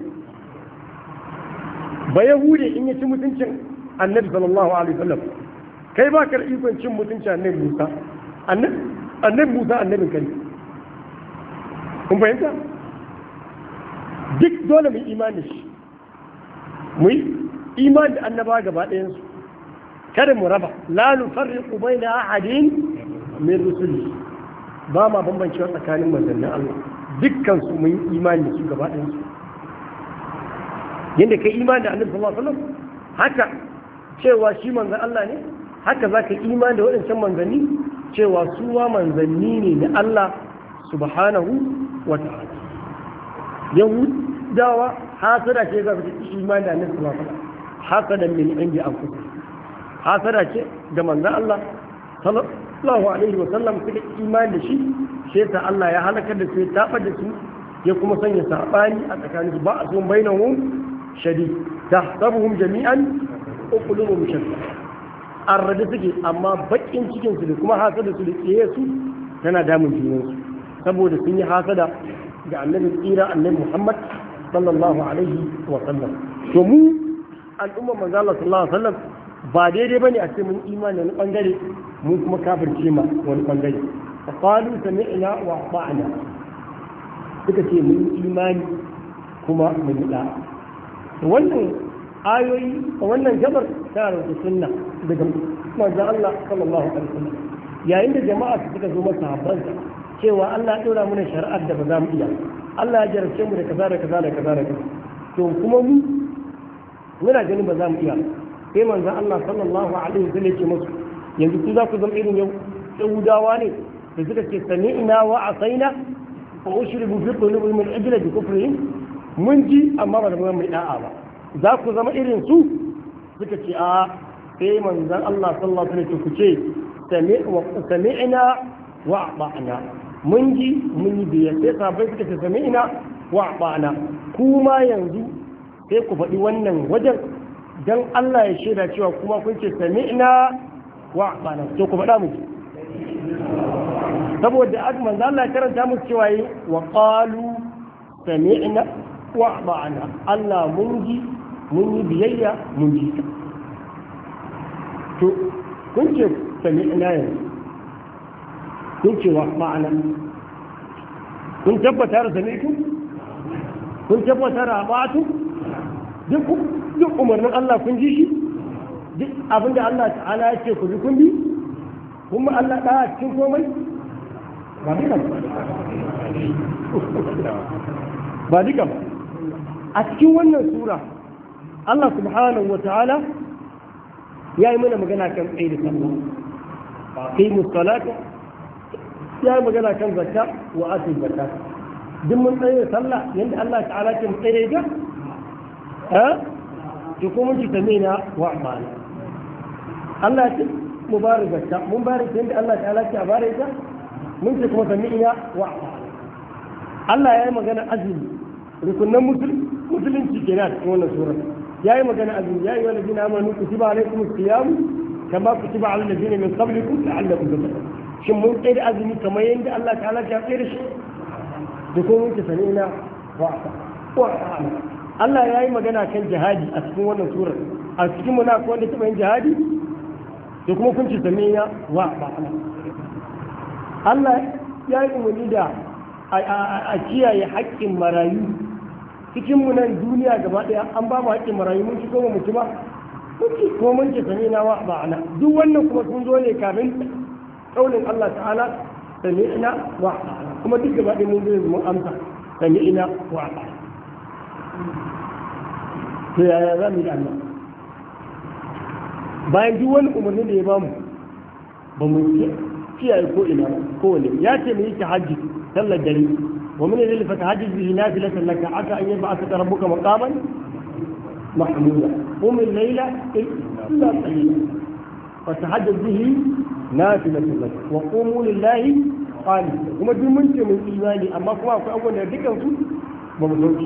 Speaker 1: ba yahude in ya ci mutuncin annabi sallallahu alaihi wasallam kai ba ka da ikon cin mutuncin annabi Musa annabi Musa annabin ka ne kun fahimta duk dole mu imani shi mu yi imani da annaba gaba ɗayansu kada mu raba la nufarriqu baina ahadin min rusuli ba ma bambancewa tsakanin manzannin Allah dukkan su mun yi imani da su gaba ɗayan su yanda kai imani da Annabi sallallahu alaihi wasallam haka cewa shi manzan Allah ne haka zaka imani da waɗancan manzanni cewa su wa manzanni ne na Allah subhanahu wa ta'ala yahudawa hasada ce za su yi imani da Annabi sallallahu alaihi wasallam hasadan min indi anfusihim hasada ce da manzan Allah sallallahu alaihi wa sallam suka imani da shi sai ta Allah ya halakar da su ya tabar da su ya kuma sanya sabani a tsakanin su ba a sun bainahum shadid tahsabuhum jami'an wa qulubuhum shatta arrada suke amma bakin cikin su da kuma hasada su da kiyaye su tana damun junan su saboda sun yi hasada ga annabi tsira annabi Muhammad sallallahu alaihi wa sallam to mu al'umma manzo Allah sallallahu alaihi wa sallam ba daidai bane a ce mun imani wani bangare mun kuma kafirce ma wani bangare fa qalu sami'na wa ata'na suka ce mun imani kuma mun yi da'a wannan ayoyi wannan gabar ta rubuta sunna daga manzon Allah sallallahu alaihi wasallam yayin da jama'a suka zo masa habbansa cewa Allah ya dora mana shari'ar da ba za mu iya Allah ya jarabce mu da kaza da kaza da kaza da kaza to kuma mu muna ganin ba za mu iya sai manzon Allah sallallahu alaihi wasallam ya ce musu yanzu ku za ku zama irin yahudawa ne da suka ce sami'na wa asaina wa ushribu fi qulubihim min ajli bi kufrihim mun ji amma ba da mu mai da'a ba za ku zama irin su suka ce a sai manzon Allah sallallahu alaihi wasallam ku ce sami'na wa ata'na mun ji mun yi biya sai sahabbai suka ce sami'na wa ata'na kuma yanzu sai ku faɗi wannan wajen dan Allah ya shaida cewa kuma kun ce sami'na wa ata'na to ku faɗa muku saboda aka manzo Allah ya karanta musu cewa yi wa qalu sami'na wa ata'na Allah mun ji mun yi biyayya mun ji to kun ce sami'na yanzu kun ce wa ata'na kun tabbata da sami'tu kun tabbatar a batu duk duk umarnin Allah kun ji shi duk abinda Allah ta'ala ya ce ku bi kun bi kuma Allah da cikin komai ba duka ba duka ba a cikin wannan sura Allah subhanahu wa ta'ala ya yi mana magana kan tsaye da sallah kai musalata ya yi magana kan zakka wa atin zakka duk mun tsaye da sallah yadda Allah ta'ala ke mu tsaye da ha to ko mun ci tamina wa amana Allah ya mu bari zakka mun bari yadda Allah ta'ala ke a bari ta mun ce kuma tamina wa amana Allah ya yi magana azumi rukunan musulunci kenan cikin wannan sura ya yi magana azumi ya yi wani jina amanu kutiba alaikum as-siyam kama kutiba ala alladhina min qablikum la'allakum tattaqun shin mun tsaye da azumi kamar yadda Allah ta'ala ya tsaye da shi da kuma mun ce sami'na wa ata'na Allah ya yi magana kan jihadi a cikin wannan surar a cikin muna ko wanda taɓa yin jihadi da kuma kun ce sami'na wa ata'na Allah ya yi umarni da a kiyaye haƙƙin marayu cikin mu nan duniya gaba ɗaya an ba mu haƙƙin marayu mun ci goma mutu ba mun ci ko mun ce sami'na wa ata'na duk wannan kuma sun zo ne kafin kaulin Allah ta'ala sami'na wa ata'na kuma duk gaba ɗaya mun zo mun amsa sami'na wa ata'na to yaya za mu yi Allah bayan duk wani umarni da ya bamu ba mu kiyaye ko ina ko wani ya ce mu yi tahajjud sallar dare wa min al fatahajjud bihi nafilatan laka aka an yab'athaka rabbuka maqaman mahmuda qum al-layla illa qalila fatahajjud bihi nafilatan laka wa qumu lillahi qanitin kuma duk mun ce mun imani amma kuma akwai abubuwan da dukan su ba mu sauki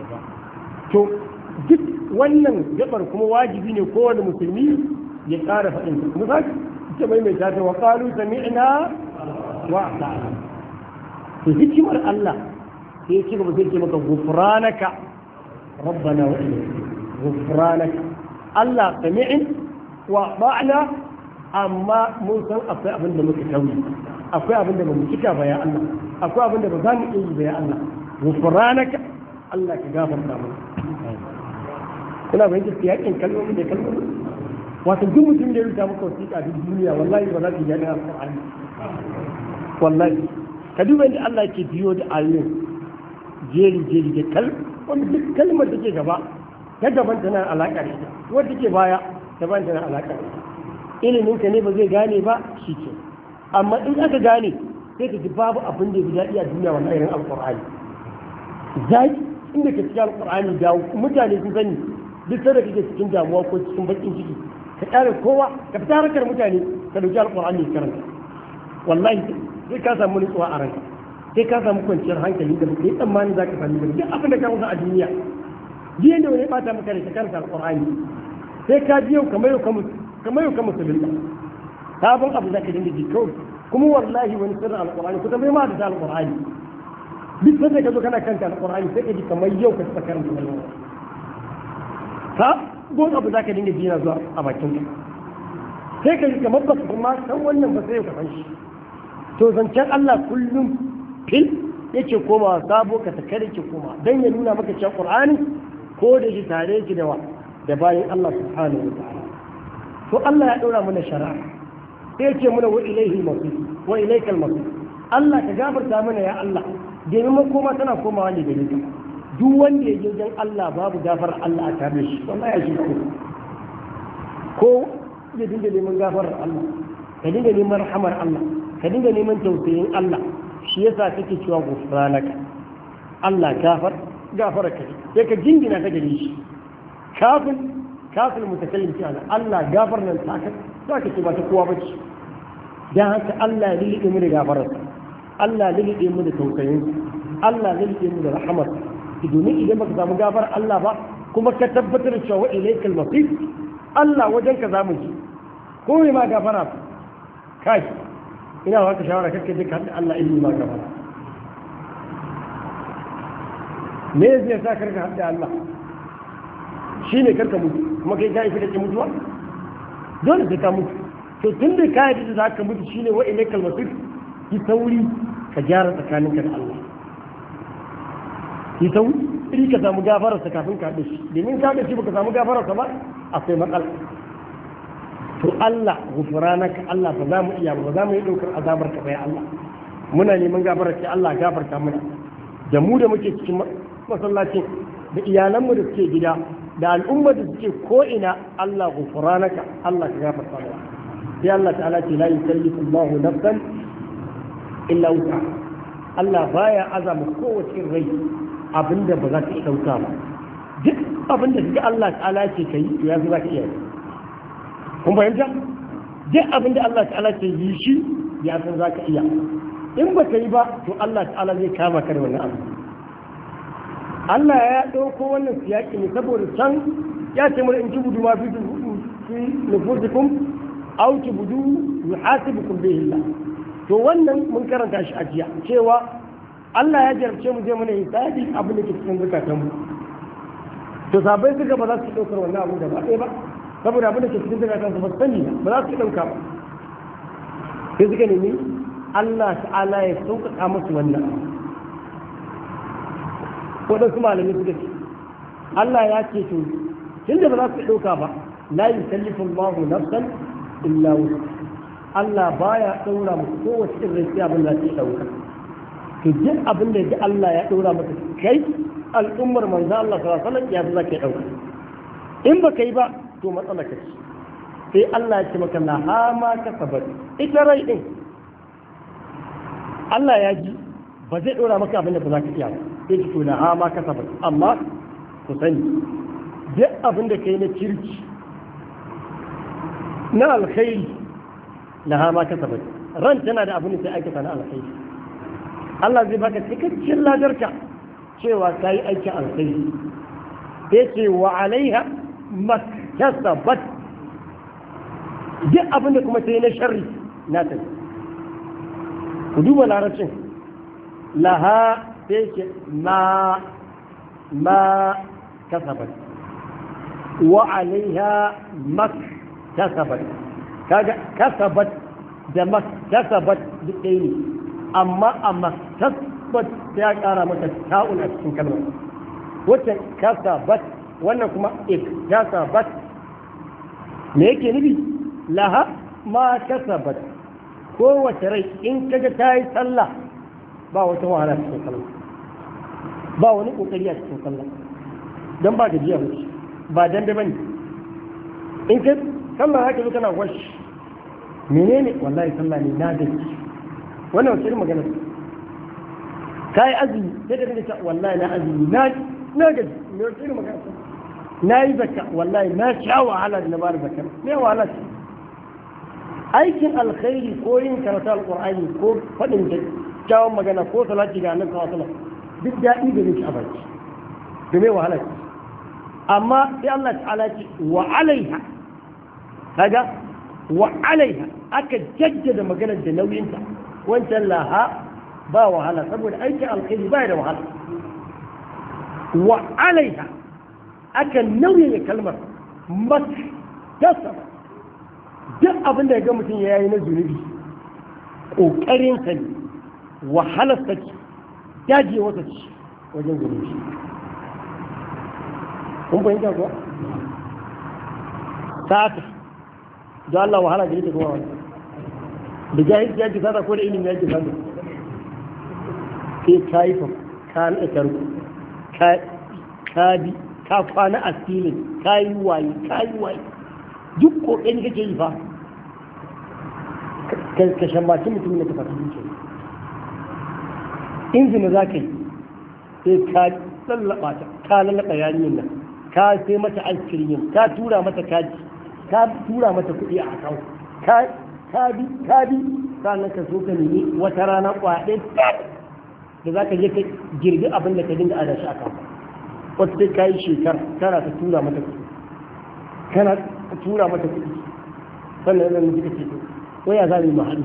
Speaker 1: to duk wannan gabar kuma wajibi ne kowane musulmi ya ƙara faɗin ta kuma ce mai mai tafi wa qalu sami'na wa ata'na to hikimar Allah sai ya ci gaba sai ce maka gufranaka rabbana wa ilayka gufranaka Allah sami'in wa ata'na amma mun san akwai abin da muka tauye akwai abin da ba mu cika ba ya Allah akwai abin da ba za mu iya yi ba ya Allah gufranaka Allah ka gafarta mana kuna bayyana siyakin kalmomi da kalmomi wato duk mutum da ya rubuta maka wasiƙa duk duniya wallahi ba za ka gane alƙur'ani wallahi ka duba inda Allah ke biyo da ayoyin jeri jeri da kal wanda duk kalmar da ke gaba ta gaban tana alaƙa da ita wanda ke baya ta bayan tana alaƙa da ita ilimin ka ne ba zai gane ba shi ke amma in aka gane sai ka ji babu abin da ya fi daɗi a duniya wallahi irin alƙur'ani zaki inda ka cikin alƙur'ani da mutane sun sani duk sai da kake cikin damuwa ko cikin bakin ciki ka kare kowa ka fita harkar mutane ka dauki alqur'ani ka karanta wallahi sai ka samu nutsuwa a ranka sai ka samu kwanciyar hankali da kai tsammani zaka sami da duk abin da ka musa a duniya jiya ne wani bata maka ne ka karanta alqur'ani sai ka biyo kamar yau kamar yau kamar musulunta sabon abu zaka dinga ji kawai kuma wallahi wani sirrin alqur'ani ku tambaye ma da alqur'ani duk sai ka zo kana karanta alqur'ani sai ka ji kamar yau ka tsaka karanta alqur'ani ka gon abu za ka dinga jina zuwa a bakin ka sai ka yi kamar ba kuma san wannan ba sai ka san shi to zancen Allah kullum fil yake komawa sabo ka ta kare ke koma dan ya nuna maka cewa Qur'ani ko da shi tare ki da wa da bayan Allah subhanahu wa ta'ala to Allah ya daura mana shari'a sai ya ce mana wa ilaihi al-masir wa ilaikal masir Allah ka gafarta mana ya Allah domin makoma tana komawa ne gare ka duk wanda ya je wajen Allah babu gafar Allah a tare shi wallahi ya shi ko ko ya dinga neman gafarar Allah ka dinga neman rahamar Allah ka dinga neman tausayin Allah shi yasa kake cewa gufranaka Allah gafar gafara ka sai ka jingina ka gare shi kafin kafin mutakallim ce Allah gafar nan ta ka za ka ce ba ta kowa bace dan haka Allah ya lilibe mu da gafararsa Allah ya lilibe mu da tausayin Allah ya lilibe mu da rahamarsa domin idan baka samu gafar Allah ba kuma ka tabbatar da cewa ilaikal masir Allah wajen ka zamu ji ko mai ma gafara kai ina ba ka shawara kake duka hadda Allah ilmi ma gafara me zai sa karka hadda Allah shine karka mutu kuma kai ka yi da mutuwa dole sai ka mutu to tun da ka yi da ka mutu shine wa ilaikal masir ki sauri ka gyara tsakaninka da Allah ki sauri iri ka samu gafararsa kafin ka haɗe shi domin ka haɗe shi baka samu gafararsa ba akwai matsala to Allah gufranaka Allah ba za mu iya ba za mu yi ɗaukar azabar ka bai Allah muna neman gafarar ki Allah gafarta mana da mu da muke cikin masallacin da iyalanmu da suke gida da al'ummar da suke ko ina Allah gufranaka Allah ka gafarta mana sai Allah ta'ala ce la yukallifu Allahu nafsan illa wusa Allah baya azama kowace rai abinda ba za ta iya dauka ba duk abinda kaga Allah ta'ala ce kai to ya za ka iya kun fahimta duk abinda Allah ta'ala ce yi shi ya san za ka iya in ba ka yi ba to Allah ta'ala zai kama ka da wannan abu Allah ya dauko wannan siyaki ne saboda can ya ce mun in ji budu ma fi nufusikum aw tubudu yuhasibukum bihi Allah to wannan mun karanta shi a jiya cewa Allah ya jarabce mu je mana hisabi abin da ke cikin zakatan mu to sabai suka ba za su daukar wannan abin da ba sai ba saboda abin da ke cikin zakatan su ba sani ba za su dauka ba sai suka nemi Allah ta'ala ya sauƙaƙa musu wannan waɗansu malamai suka ce Allah ya ce to tunda ba za su dauka ba la yukallifu Allahu nafsan illa wusa Allah baya ɗaura musu kowace irin sai abin da ke ɗauka to duk abin da Allah ya ɗaura maka kai al'ummar manzo Allah sallallahu alaihi wasallam ya za ka ɗauka in ba kai ba to matsala ka ce sai Allah ya ce maka la ha ma kasabat ita rai din Allah ya ji ba zai ɗaura maka abin da ba za ka iya ba sai ki to la ha ma kasabat amma ku sani duk abin da kai na kirki na alkhairi laha ma kasabat ran tana da abin da sai aikata na alkhairi Allah zai baka cikakken ladarka cewa kai aikin alkhairi sai ce wa alaiha makasabat duk abin da kuma sai na sharri na ta ku duba larabcin laha sai ce ma ma kasabat wa alaiha makasabat kaga kasabat da makasabat duk ɗaya ne amma a makasabat ya ƙara mata ta'un a cikin kalmar wacce kasabat wannan kuma iktasabat me yake nufi laha ma kasabat kowace rai in kaga ta yi sallah ba wata wahala cikin sallah ba wani kokari a cikin sallah don ba gajiya wuce ba dan da bane in ka sallah haka zo kana wash menene wallahi sallah ne na gaji wannan wace irin magana kai azumi sai da dinga cewa wallahi na azumi na na gaji me wace irin magana na yi zakka wallahi na sha wahala da na bada zakka me wahala ce aikin alkhairi ko yin karatu alqur'ani ko fadin kyawun magana ko salati ga annabi sallallahu alaihi wasallam duk daɗi da nake a baki da me wahala ce amma sai Allah ta'ala ce wa alaiha kaga wa alaiha aka jaddada maganar da nauyinta wancan laha ba wahala saboda aikin alkhairi ba da wahala wa alaiha aka nauye kalmar maktasaba duk abin da ya ga mutum ya yi na zunubi ƙoƙarin sa ne wahalar sa ce dajewarsa ce wajen zunubi kun fahimta kuwa sata da Allah wahala da yake kuma da jahilci yake sata ko da ilimi yake sata sai ka yi fa ka na tarko ka bi ka kwana a filin ka yi waye ka yi waye duk kokari kake yi fa ka shammaci mutum da ka fata zuciya in zina za ka yi sai ka lallaba ta ka lallaba yarinyar nan ka sai mata alkiryin ka tura mata kaji ka tura mata kuɗi a akawun ka ka bi ka bi sannan ka so ka nemi wata rana kwaɗe da za ka je ka girbi abin da ka dinga ada shi a kawo wata sai ka yi shekara kana ta tura mata kuɗi kana tura mata kuɗi sannan yana nufi ka ce waya za mu yi mahali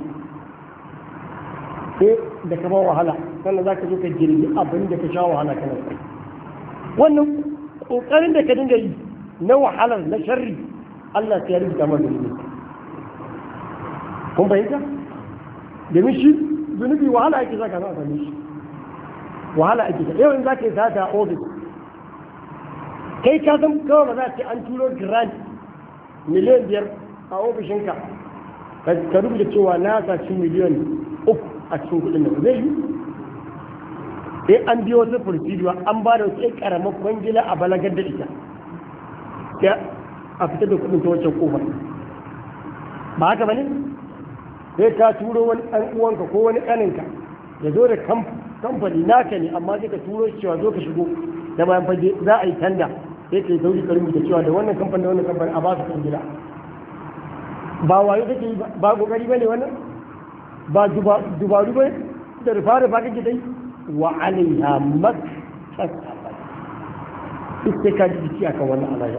Speaker 1: sai da ka ba wahala sannan za ka zo ka girbi abin da ka sha wahala kana sai wannan ƙoƙarin da ka dinga yi na wahalar na sharri Allah sai ya rubuta mana zunubi kun bayyana domin shi zunubi wahala ake zaka za a same shi wahala ake ta yau in za ka yi sata a ofis kai ka san kawai ba za a ce an turo grant miliyan biyar a ofishinka ka rubuta cewa na saci miliyan uku a cikin kudin nan zai yi sai an biyo wasu procedure an ba da wasu karamar kwangila a balagar da ita sai a fitar da kudin ta wancan kofar ba haka bane sai ka turo wani ɗan uwanka ko wani ƙaninka ya zo da kamfani naka ne amma sai ka turo cewa zo ka shigo da bayan fage za a yi tanda sai ka yi sauri ka rubuta cewa da wannan kamfani da wannan kamfani a ba su kwangila ba wayo kake yi ba kokari bane wannan ba dubaru ba da rufa rufa kake dai wa alaiha maktasaba ita ka ji jiki akan wannan alaya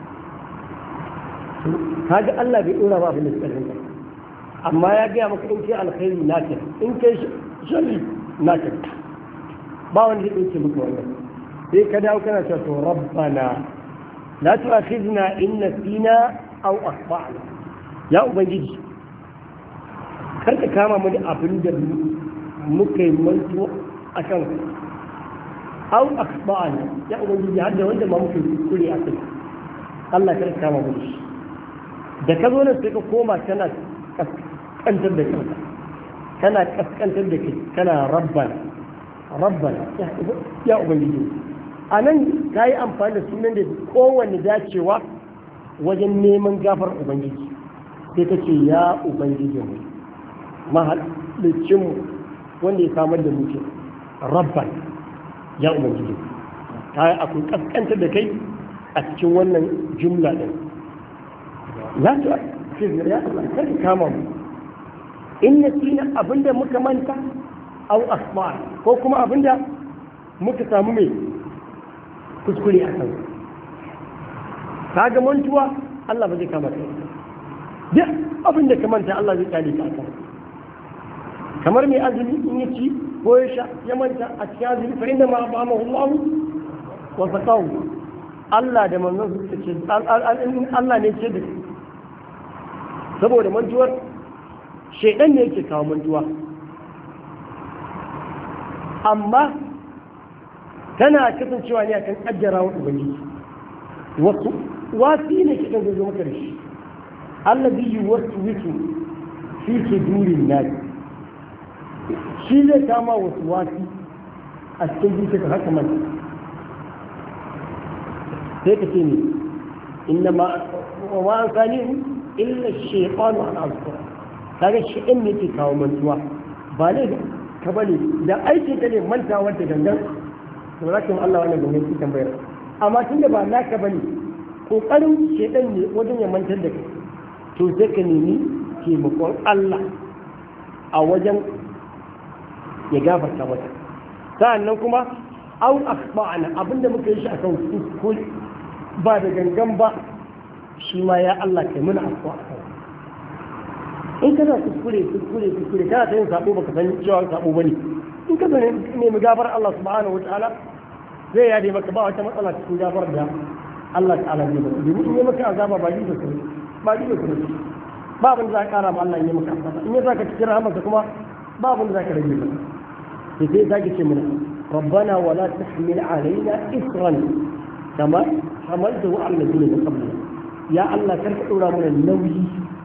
Speaker 1: kaga Allah bai dora ba abin da suka rinka amma ya gaya maka in kai alkhairi naka in kai sharri naka ba wanda zai dauke maka wannan sai ka dawo kana cewa to rabbana la tu'akhidna in nasina aw akhtana ya ubangiji karka kama mu da abin da muka yi manto a kan au akhtana ya ubangiji har da wanda ma muka yi kuskure a kai Allah karka kama mu da shi da ka zo nan sai ka koma kana kaskantar da kanka kana kaskantar da kai kana rabbana rabbana ya ubangiji a nan ka yi amfani da sunan da kowanne dacewa wajen neman gafar ubangiji sai ta ce ya ubangijinmu mahalicinmu wanda ya samar da muke rabban ya ubangiji ta yi akwai kaskantar da kai a cikin wannan jumla ɗin za ta ce ya Allah kar ka kama mu in na tina abinda muka manta au asma ko kuma abinda muka samu mai kuskure a kan ka ga mantuwa Allah ba zai kama kai duk abin da ka manta Allah zai kyale ka akan kamar mai azumi in ya ci ko ya sha ya manta a cikin azumi fa inda ma ba'amahu Allah wa saqahu Allah da manzon su ce Allah ne ce da saboda mantuwar shedan ne yake kawo mantuwa amma tana kasancewa ne akan kaddara wa ubangiji wasu wasi ne kidan zo maka da shi allazi yuwaswisu fi sudurin nas shi zai kama wasu wasi a cikin zuciyarka haka man sai ka ce ne inna ma wa ma ansani illa shaytanu an azkura kaga shi in ne ke kawo mantuwa ba ne ka bane da aiki ka ne mantawa da gangan to rakin Allah wannan gangan ki tambayar amma tunda ba naka bane kokarin shedan ne wajen ya mantar da kai to sai ka nemi taimakon Allah a wajen ya gafarta mata sa'annan kuma au akhba'ana abinda muka yi shi akan kuskure ba da gangan ba shi ma ya Allah kai muna afwa in kana kuskure kuskure kuskure kana ta yin sabo baka san cewa sabo bane in ka zane nemi gafar Allah subhanahu wataala zai yade maka ba wata matsala cikin gafar da Allah ta'ala zai baka domin in yi maka azaba ba ji da kai ba ji da kai ba abin da za ka kara ma Allah in yi maka azaba in ya zaka cikin rahamarsa kuma ba abin da za ka rage maka sai zaki ce mana rabbana wala tahmil alaina isran kama hamaltu ala alladhina min qablina ya Allah karka dora mana nauyi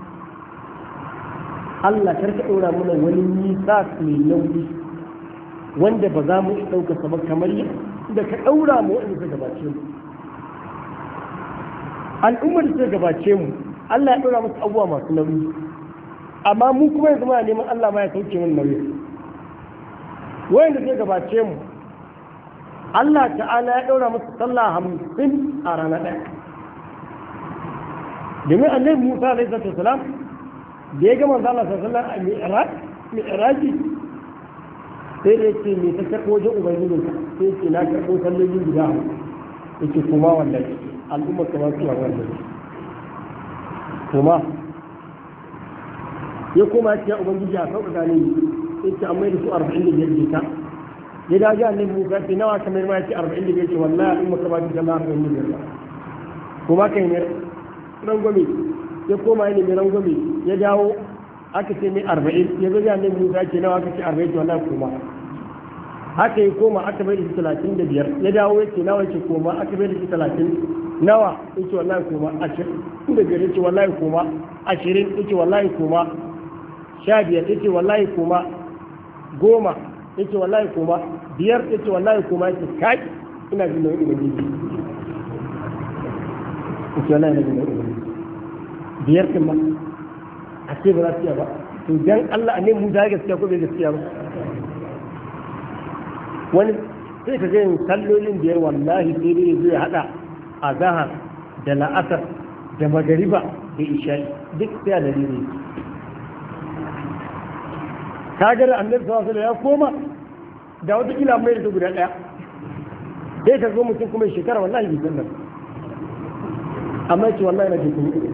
Speaker 1: Allah karka dora mana wani nisa mai nauyi wanda ba za mu dauka sa ba kamar da ka daura mu wanda suka gabace mu al'ummar da suka gabace mu Allah ya dora musu abubuwa masu nauyi amma mu kuma yanzu muna neman Allah ma ya sauke mana nauyi wayanda zai gabace mu Allah ta'ala ya ɗaura musu sallah hamsin a rana ɗaya domin annabi Musa alaihi salatu wasalam da ya gama sallah sallallahu alaihi wasallam a mi'raji sai da yake me ta karɓo wajen ubangijinka sai yake na karɓo sallolin guda yake kuma wallahi al'ummar kamar su a wannan kuma ya koma ya ce ubangiji a sauƙaƙa ne yake an mai da su arba'in da biyar jita ya daji annabi Musa ce nawa kamar ma yace arba'in da biyar ce wallahi in maka ba ta sallah arba'in da biyar kuma kai ne rangwame ya koma ya nemi rangwame ya dawo aka ce mai arba'in ya zo annabi Musa ce nawa aka ce arba'in ce wallahi kuma haka ya koma aka bai da shi talatin da biyar ya dawo ya ce nawa yake koma aka bai da shi talatin nawa ya ce wallahi koma ashirin da biyar ya ce wallahi koma ashirin ya ce wallahi koma sha biyar ya ce wallahi koma goma ya ce wallahi koma biyar ya ce wallahi koma ya ce kai ina jin nau'in ubangiji ya ce wallahi ina jin nau'in ubangiji biyar kan ma a ce ba za su iya ba to dan Allah ne mu da gaskiya ko bai gaskiya ba wani sai ka yin sallolin biyar wallahi sai dai zai hada a zahar da la'asar da magariba da isha'i duk sai da dalili ka ga da annabi sallallahu alaihi ya koma da wata kila mai da guda daya dai ka zo mutum kuma shekara wallahi bai san nan amma ce wallahi na jikin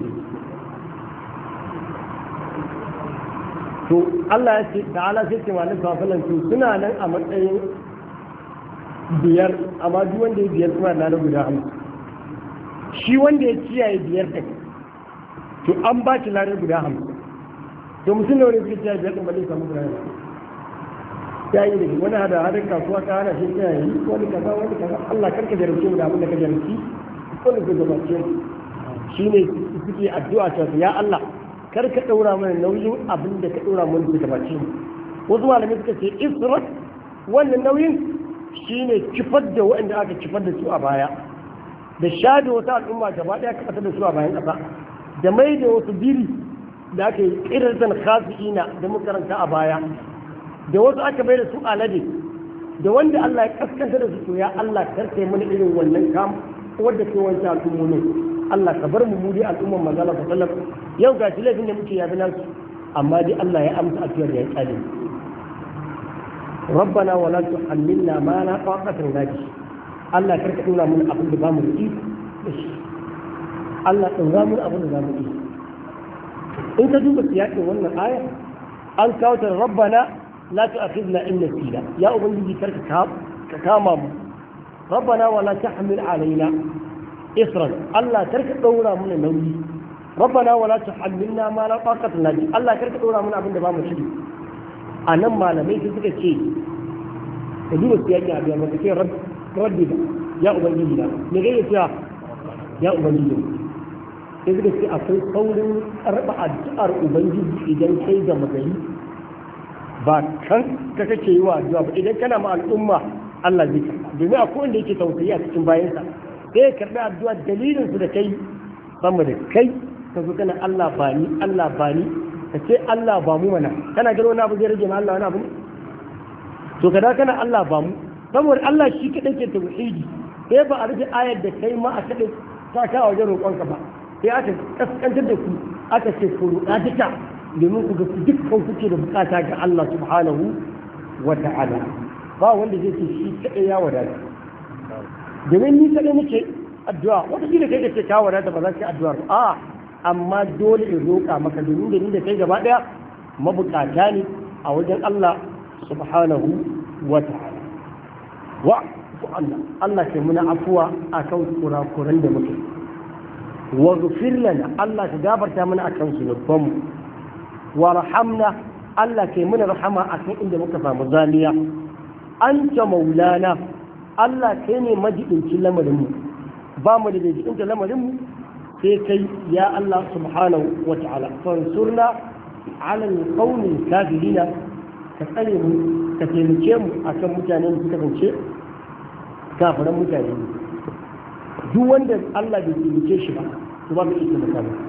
Speaker 1: to Allah ya ce ta'ala sai ce malaka sallallahu alaihi suna nan a matsayin biyar amma duk wanda ya biyar kuma na da guda hamsin shi wanda ya kiyaye biyar da to an ba shi larar guda hamsin to mutum ne wani suka kiyaye biyar ɗin ba zai samu guda hamsin ya yi da shi wani hada hadar kasuwa ka hana shi kiyaye wani kaza wani kaza Allah karka jarumce mu da abin da ka jarumci wani ka gabace mu shi ne suke addu'a cewa ya Allah kar ka ɗaura mana nauyin abin da ka ɗaura mana da gabace mu wasu malamai suka ce isra wannan nauyin shine kifar da waɗanda aka kifar da su a baya da shaɗe wata al'umma gaba ɗaya ka ƙasar da su a bayan ƙasa da mai da wasu biri da aka yi ƙirarsan khasi'ina da makaranta a baya da wasu aka bai da su alade da wanda Allah ya kaskanta da su to ya Allah karkai mana irin wannan kam wadda ke wancan al'ummomin Allah ka bar mu mu dai al'umman manzala sallallahu alaihi yau ga shi laifin da muke yabi nasu amma dai Allah ya amsa addu'ar da ya tsale ربنا ولا تحملنا ما لا طاقة لنا به الله كرك دولا من أبن دبام الإيد الله دولا من أبن دبام الإيد أنت دوب السياق من الآية أن كوتر ربنا لا تأخذنا إن نسينا يا أبن دي كرك كامام ربنا ولا تحمل علينا إصرا الله كرك دولا من النوي ربنا ولا تحملنا ما لا طاقة لنا به الله كرك دولا من أبن دبام الإيد a nan malamai su suka ce da duba su yaki a biyar ce rabbi ba ya ubangiji na me gaya cewa ya ubangiji sai suka ce akwai saurin karɓa addu'ar ubangiji idan kai ga magari ba kan ka kake yi wa addu'a ba idan kana ma al'umma Allah zai karɓa domin akwai wanda yake tausayi a cikin bayansa sai ya karɓi addu'a dalilin su da kai sama da kai ka zo kana Allah ba ni Allah ba ni ka ce Allah ba mu mana kana gano wani abu zai rage ma Allah wani abu ne to kada kana Allah ba mu saboda Allah shi kadai ke tauhidi sai ba a rufe ayar da kai ma a kadai ta ka wajen roƙonka ba sai aka kaskantar da ku aka ce ku roƙa duka domin ku ga dukkan kuke da bukata ga Allah subhanahu wa ta'ala ba wanda zai ce shi kadai ya wadata domin ni kadai nake addu'a wata shi da kai da ce ka wadata ba za ka yi addu'a ba a'a amma dole in roƙa maka domin da ni da kai gaba ɗaya mabukata ne a wajen Allah subhanahu wa ta'ala wa Allah Allah ke muna afuwa akan kurakuran da muke wa ghfir lana Allah ka gafarta mana akan zunuban mu wa rahamna Allah ke muna rahama akan inda muka samu zaliya anta maulana Allah kai ne majidincin lamarin mu ba mu da jidincin lamarin mu sai kai ya Allah subhanahu wa ta'ala fansurna ala alqawmi kafirina ka tsare mu ka taimake mu akan mutanen da suka zance kafiran mutane duk wanda Allah bai taimake shi ba to ba mai iya maka ba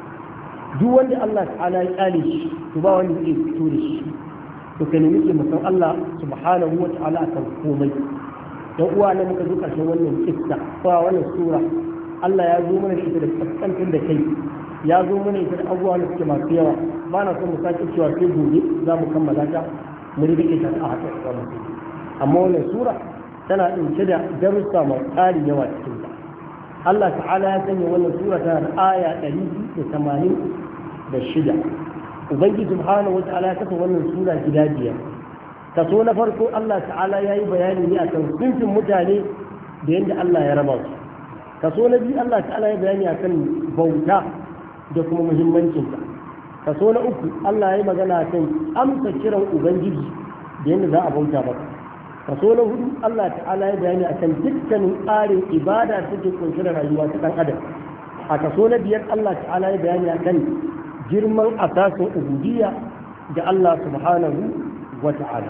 Speaker 1: duk wanda Allah ta'ala ya tsale shi to ba wanda zai fito da shi to ka nemi taimakon Allah subhanahu wa ta'ala akan komai dan uwa ne muka zo karshen wannan kissa ko wannan sura Allah ya zo mana da ita da kaskantar da kai ya zo mana ita da abubuwa da suke masu yawa ba na son mu sake cewa sai gobe za mu kammala ta mu rike ta a haka wannan amma wannan sura tana ɗauke da darussa masu tsari yawa cikin ta Allah ta'ala ya sanya wannan sura tana da aya ɗari da tamanin da shida ubangiji subhanahu wata'ala ya kasa wannan sura gida biyar kaso na farko Allah ta'ala ya yi bayani ne akan sunfin mutane da yadda Allah ya raba su kaso na biyu Allah ta'ala ya bayani akan bauta da kuma muhimmancinta kaso na uku Allah ya yi magana akan amsa kiran ubangiji da yadda za a bauta ba kaso na hudu Allah ta'ala ya bayani akan dukkanin tsarin ibada da take kunshe da rayuwa ta dan adam. A kaso na biyar Allah ta'ala ya bayani akan girman asasin ubudiyya da Allah subhanahu wa ta'ala.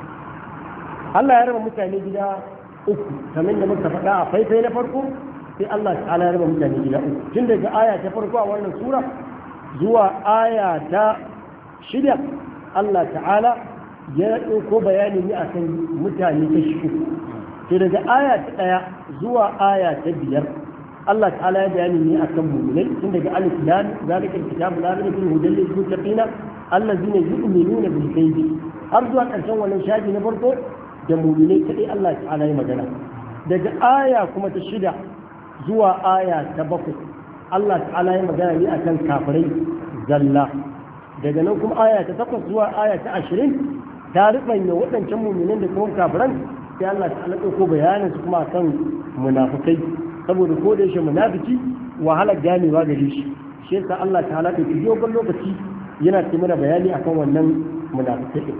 Speaker 1: Allah ya raba mutane gida uku kamar da muka faɗa a faifai na farko, sai Allah ta'ala ya raba mutane gida uku tun daga aya ta farko a wannan sura zuwa aya ta shida. Allah ta'ala ya ɗauko bayani ne akan mutane ta shi uku, sai daga aya ta ɗaya zuwa aya ta biyar Allah ta'ala ya bayani ne akan mu'minai tun daga alif lam zalika alkitabu la raiba fihi hudan lil muttaqin allazina yu'minuna bil ghaibi har zuwa ƙarshen wannan shafi na farko da mu'minai kadai Allah ta'ala ya magana. Daga aya kuma ta shida zuwa aya ta bakwai Allah ta'ala ya magana ne akan kafirai zalla. Daga nan kuma aya ta takwas zuwa aya ta ashirin ta rubanya waɗancan mu'minan da kuma kafiran, sai Allah ta'ala ɗauko bayanin su kuma akan munafikai, saboda ko da yake munafiki wahalar ganewa gare shi shi yasa Allah ta'ala da ke dogon lokaci yana ce mana bayani akan wannan munafikai.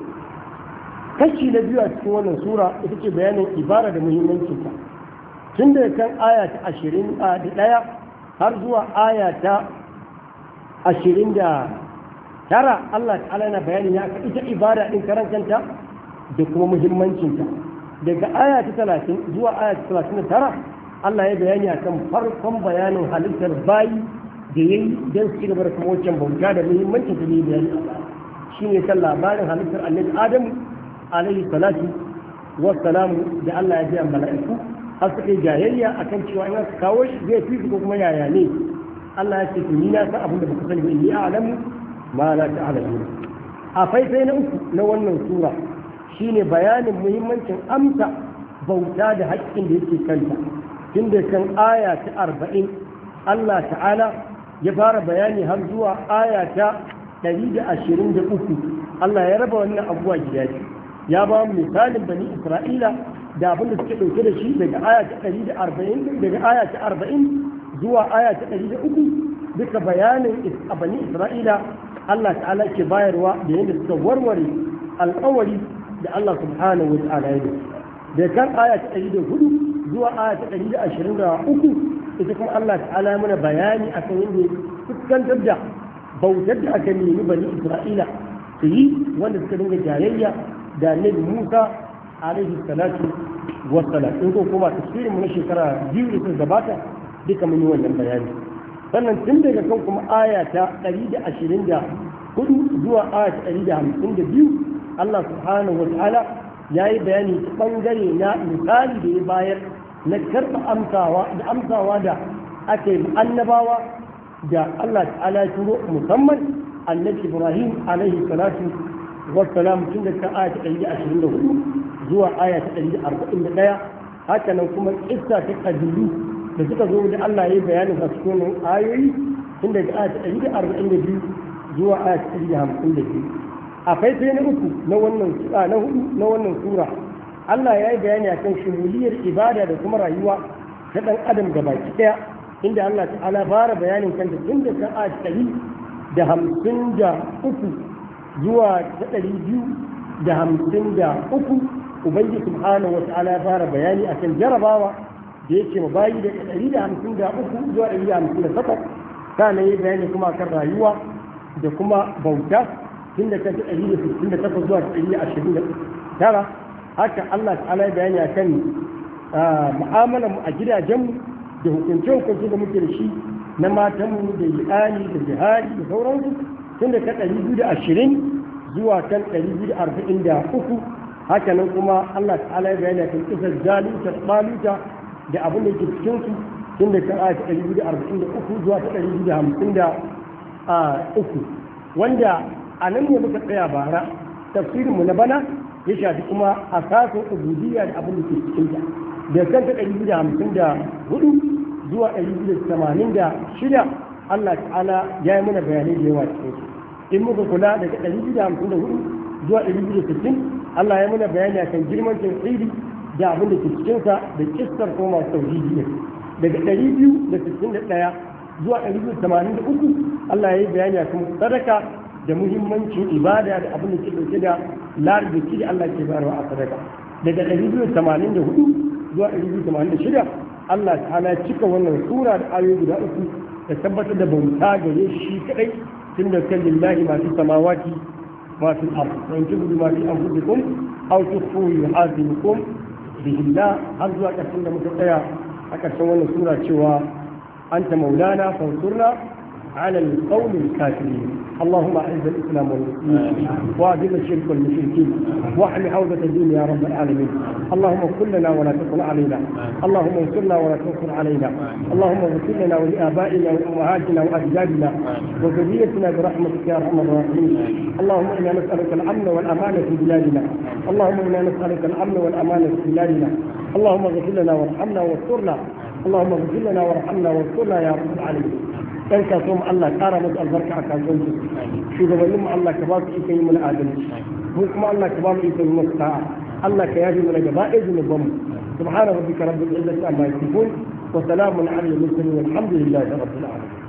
Speaker 1: Kashi na biyu a cikin wannan sura ita ce bayanin ibara da muhimmancin ta tun daga kan aya ta ashirin da ɗaya har zuwa aya ta ashirin da tara. Allah ta'ala na bayani ya ita ibada din karan kanta da kuma muhimmancinta. Daga aya ta talatin zuwa aya ta talatin da tara Allah ya bayani akan farkon bayanin halittar bayi da yayi don su gaba da kuma wancan bauta da muhimmancin da ne bayani shi ne kan labarin halittar annabi Adamu alaihi salatu wassalamu da Allah ya biya mala'iku har suka yi jayayya akan cewa in aka kawo shi zai fi ko kuma yaya ne. Allah ya ce to ni na san abin da baka sani ba, inni a'lamu ma la ta'lamun. A faifai na uku na wannan sura shine bayanin muhimmancin amsa bauta da haƙƙin da yake kanta. Tun da kan aya ta arba'in Allah ta'ala ya fara bayani har zuwa aya ta ɗari da ashirin da uku Allah ya raba wannan abubuwa gida biyu. Ya ba mu misalin bani Isra'ila da abin da suke ɗauke da shi daga aya ta ɗari da arba'in daga aya ta arba'in zuwa aya ta ɗari da uku duka bayanin a bani Isra'ila Allah ta'ala ke bayarwa da yadda suka warware alƙawari da Allah subhanahu wa ta'ala ya yi. Da kan aya ta ɗari da hudu zuwa aya ta ɗari da ashirin da uku ita kuma Allah ta'ala ya mana bayani akan yadda fuskantar da bautar da aka nemi bani Isra'ila su yi wanda suka dinga jayayya da annabi Musa alaihi salatu wassalam. In ko kuma tafsirin mu na shekara biyu da suka gabata duka mun yi wannan bayani. Sannan tun daga kan kuma aya ta ɗari da ashirin da hudu zuwa aya ta ɗari da hamsin da biyu Allah subhanahu wa ta'ala ya yi bayani ta ɓangare na misali da ya bayar na karɓa amsawa da amsawa da aka yi annabawa da Allah ta'ala ya turo musamman annabi Ibrahim alaihi salatu wassalam tun da ta aya ta ɗari da ashirin da hudu zuwa aya ta ɗari da arba'in da ɗaya. Haka nan kuma kissa ta ƙabilu da suka zo da Allah ya yi bayanin a cikin ayoyi tun daga aya ta ɗari da arba'in da biyu zuwa aya ta ɗari da hamsin da biyu. A faifai na uku na wannan na hudu na wannan sura Allah ya yi bayani akan shumuliyar ibada da kuma rayuwa ta ɗan adam gabaki ɗaya, inda Allah ta'ala fara bayanin kanta tun da ta aya ɗari da hamsin da uku zuwa ta ɗari biyu da hamsin da uku. Ubangiji subhanahu wa ta'ala ya fara bayani akan jarabawa da yake ma bayi da ɗari da hamsin da uku zuwa ɗari da hamsin da takwas. Kana yi bayani kuma akan rayuwa da kuma bauta tun da kanta ɗari da sittin da takwas zuwa ɗari da ashirin da tara. Haka Allah ta'ala ya bayani akan mu'amalar mu a gidajenmu da hukunce-hukunce da muke da shi na matanmu da iyali da jihadi da sauransu tun da kan ɗari biyu da ashirin zuwa kan ɗari biyu da arba'in da uku. Haka nan kuma Allah ta'ala ya bayani akan kisar jaluta baluta da abin da ke cikin su tun da kan ayat ɗari biyu da arba'in da uku zuwa ta ɗari biyu da hamsin da uku, wanda a nan ne muka tsaya bara. Tafsirinmu na bana ya shafi kuma asasin ubudiyya da abin da ke cikin ta da kan ta ɗari biyu da hamsin da hudu zuwa ɗari biyu da tamanin da shida. Allah ta'ala ya yi mana bayanai da yawa cikin su. In muka kula daga ɗari biyu da hamsin da hudu zuwa ɗari biyu da sittin Allah ya mana bayani akan girman tauhidi da abin da ke cikinsa da kissar ko masu tauhidi ne. Daga ɗari biyu da sittin da ɗaya zuwa ɗari biyu da tamanin da uku Allah ya yi bayani akan sadaka da muhimmancin ibada da abin da ke ɗauke da larabci da Allah ke bayarwa a sadaka. daga ɗari biyu da tamanin da hudu zuwa ɗari biyu da tamanin da shida Allah ta'ala cika wannan sura da ayoyi guda uku da tabbatar da bauta gare shi kadai tun da kan lillahi ma fi samawati ma fi al-ard wa in tubu ma fi anfusikum aw tukhfu yuhasibukum bihi Allah har zuwa ƙarshen da muka tsaya a ƙarshen wannan sura cewa anta maulana fansurna على القوم الكافرين اللهم اعز الاسلام والمسلمين واذل الشرك والمشركين واحمي حوزه الدين يا رب العالمين اللهم كن لنا ولا تكن علينا اللهم انصرنا ولا تنصر علينا اللهم اغفر لنا ولابائنا وامهاتنا واجدادنا وذريتنا برحمتك يا ارحم الراحمين اللهم انا نسالك الامن والامان في بلادنا اللهم انا نسالك الامن والامان في بلادنا اللهم اغفر لنا وارحمنا واسترنا اللهم اغفر لنا وارحمنا واسترنا يا رب العالمين ɗan kasuwan Allah ƙara musu albarka a kasuwanci shugabannin mu Allah ka ba su ikon yi mana adalci mu kuma Allah ka ba mu ikon yi masu ta'a Allah ka yafi mana gaba ɗaya zunuban mu subhana rabbika rabbil izzati amma yasifun wa salamun ala al mursalin walhamdulillahi rabbil alamin